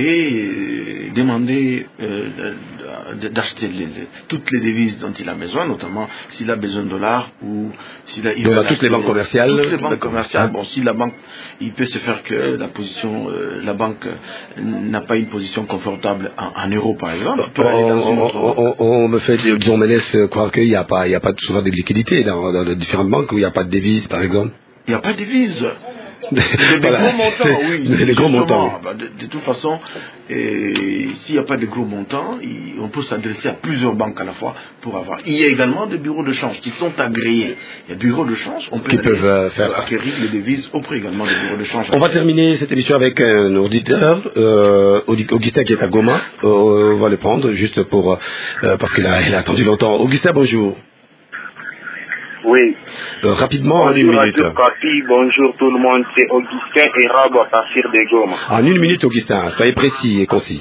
et demander d'acheter toutes les devises dont il a besoin, notamment s'il a besoin de dollars ou s'il a... Donc, toutes les banques commerciales. Toutes les banques commerciales. Bon, si la banque, il peut se faire que la banque n'a pas une position confortable en euros, par exemple. On me laisse croire qu'il n'y a pas souvent de liquidité dans les différentes banques où il n'y a pas de devises, par exemple. Il n'y a pas de devises. Des gros montants, oui. Des gros montants. De toute façon, s'il n'y a pas de gros montants, on peut s'adresser à plusieurs banques à la fois pour avoir. Il y a également des bureaux de change qui sont agréés. Il y a des bureaux de change, on peut acquérir les devises auprès également des bureaux de change. On va terminer cette émission avec un auditeur, Augustin qui est à Goma. On va le prendre juste pour parce qu'il a attendu longtemps. Augustin, bonjour. Oui. Rapidement, en 1 minute. Bonjour tout le monde, c'est Augustin et Rabo à partir de Goma. En 1 minute, Augustin, soyez précis et concis.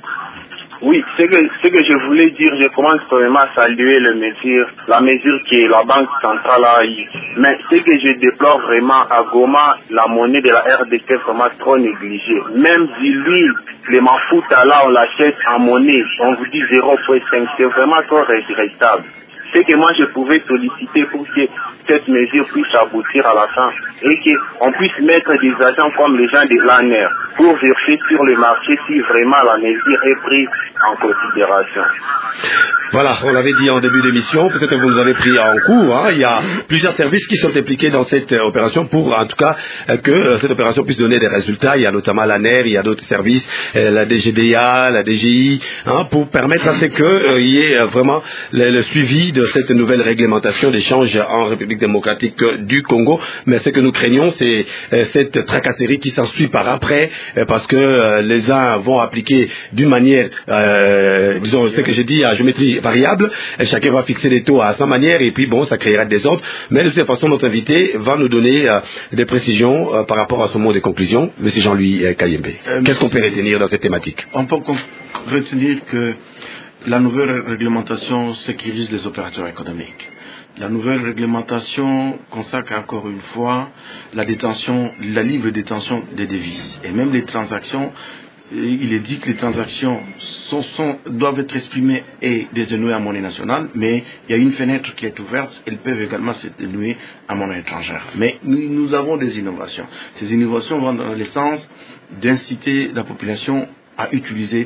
Oui, ce que je voulais dire, je commence vraiment à saluer la mesure que la Banque centrale a eue. Mais ce que je déplore vraiment à Goma, la monnaie de la RDC est vraiment trop négligée. Même si l'huile, les mafoutas là, on l'achète en monnaie, on vous dit 0,5, c'est vraiment trop regrettable. C'est que moi je pouvais solliciter pour que cette mesure puisse aboutir à la fin et qu'on puisse mettre des agents comme les gens de l'ANER pour vérifier sur le marché si vraiment la mesure est prise en considération. Voilà, on l'avait dit en début d'émission, peut-être que vous nous avez pris en cours, hein. Il y a plusieurs services qui sont impliqués dans cette opération pour, en tout cas, que cette opération puisse donner des résultats. Il y a notamment l'ANER, il y a d'autres services, la DGDA, la DGI, hein, pour permettre à ce qu'il y ait vraiment le suivi de cette nouvelle réglementation d'échange en République démocratique du Congo. Mais ce que nous craignons, c'est cette tracasserie qui s'ensuit par après, parce que les uns vont appliquer d'une manière, disons, ce que j'ai dit, à géométrie variable, et chacun va fixer les taux à sa manière, et puis bon, ça créera des désordre. Mais de toute façon, notre invité va nous donner des précisions par rapport à ce mot de conclusion, M. Jean-Louis Kayembe. Qu'est-ce qu'on peut retenir dans cette thématique? On peut retenir que la nouvelle réglementation sécurise les opérateurs économiques. La nouvelle réglementation consacre encore une fois la libre détention des devises. Et même les transactions, il est dit que les transactions doivent être exprimées et détenues en monnaie nationale, mais il y a une fenêtre qui est ouverte, elles peuvent également se détenuer en monnaie étrangère. Mais nous avons des innovations. Ces innovations vont dans le sens d'inciter la population à utiliser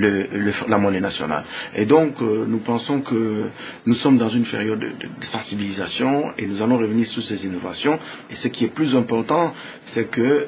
la monnaie nationale. Et donc, nous pensons que nous sommes dans une période de sensibilisation et nous allons revenir sur ces innovations. Et ce qui est plus important, c'est que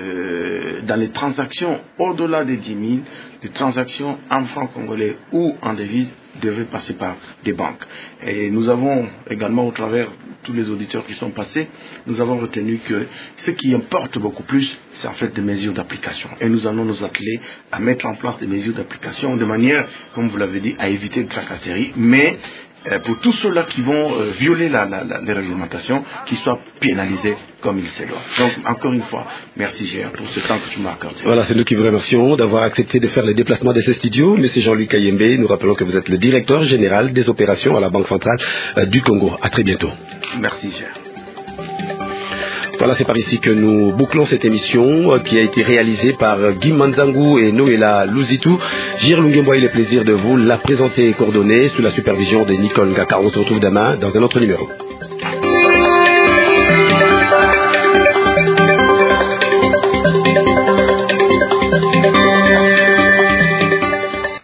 dans les transactions au-delà des 10 000, les transactions en francs congolais ou en devises devraient passer par des banques. Et nous avons également, au travers tous les auditeurs qui sont passés, nous avons retenu que ce qui importe beaucoup plus, c'est en fait des mesures d'application. Et nous allons nous atteler à mettre en place des mesures d'application de manière, comme vous l'avez dit, à éviter de tracasserie, mais pour tous ceux-là qui vont violer les réglementations, qu'ils soient pénalisés comme il se doit. Donc, encore une fois, merci Gérard pour ce temps que tu m'as accordé. Voilà, c'est nous qui vous remercions d'avoir accepté de faire les déplacements de ces studios. Monsieur Jean-Louis Kayembe, nous rappelons que vous êtes le directeur général des opérations à la Banque centrale du Congo. À très bientôt. Merci Gérard. Voilà, c'est par ici que nous bouclons cette émission qui a été réalisée par Guy Manzangou et Noéla Louzitou. Gilles Lungemboy, le plaisir de vous la présenter et coordonner sous la supervision de Nicole Ngaka. On se retrouve demain dans un autre numéro.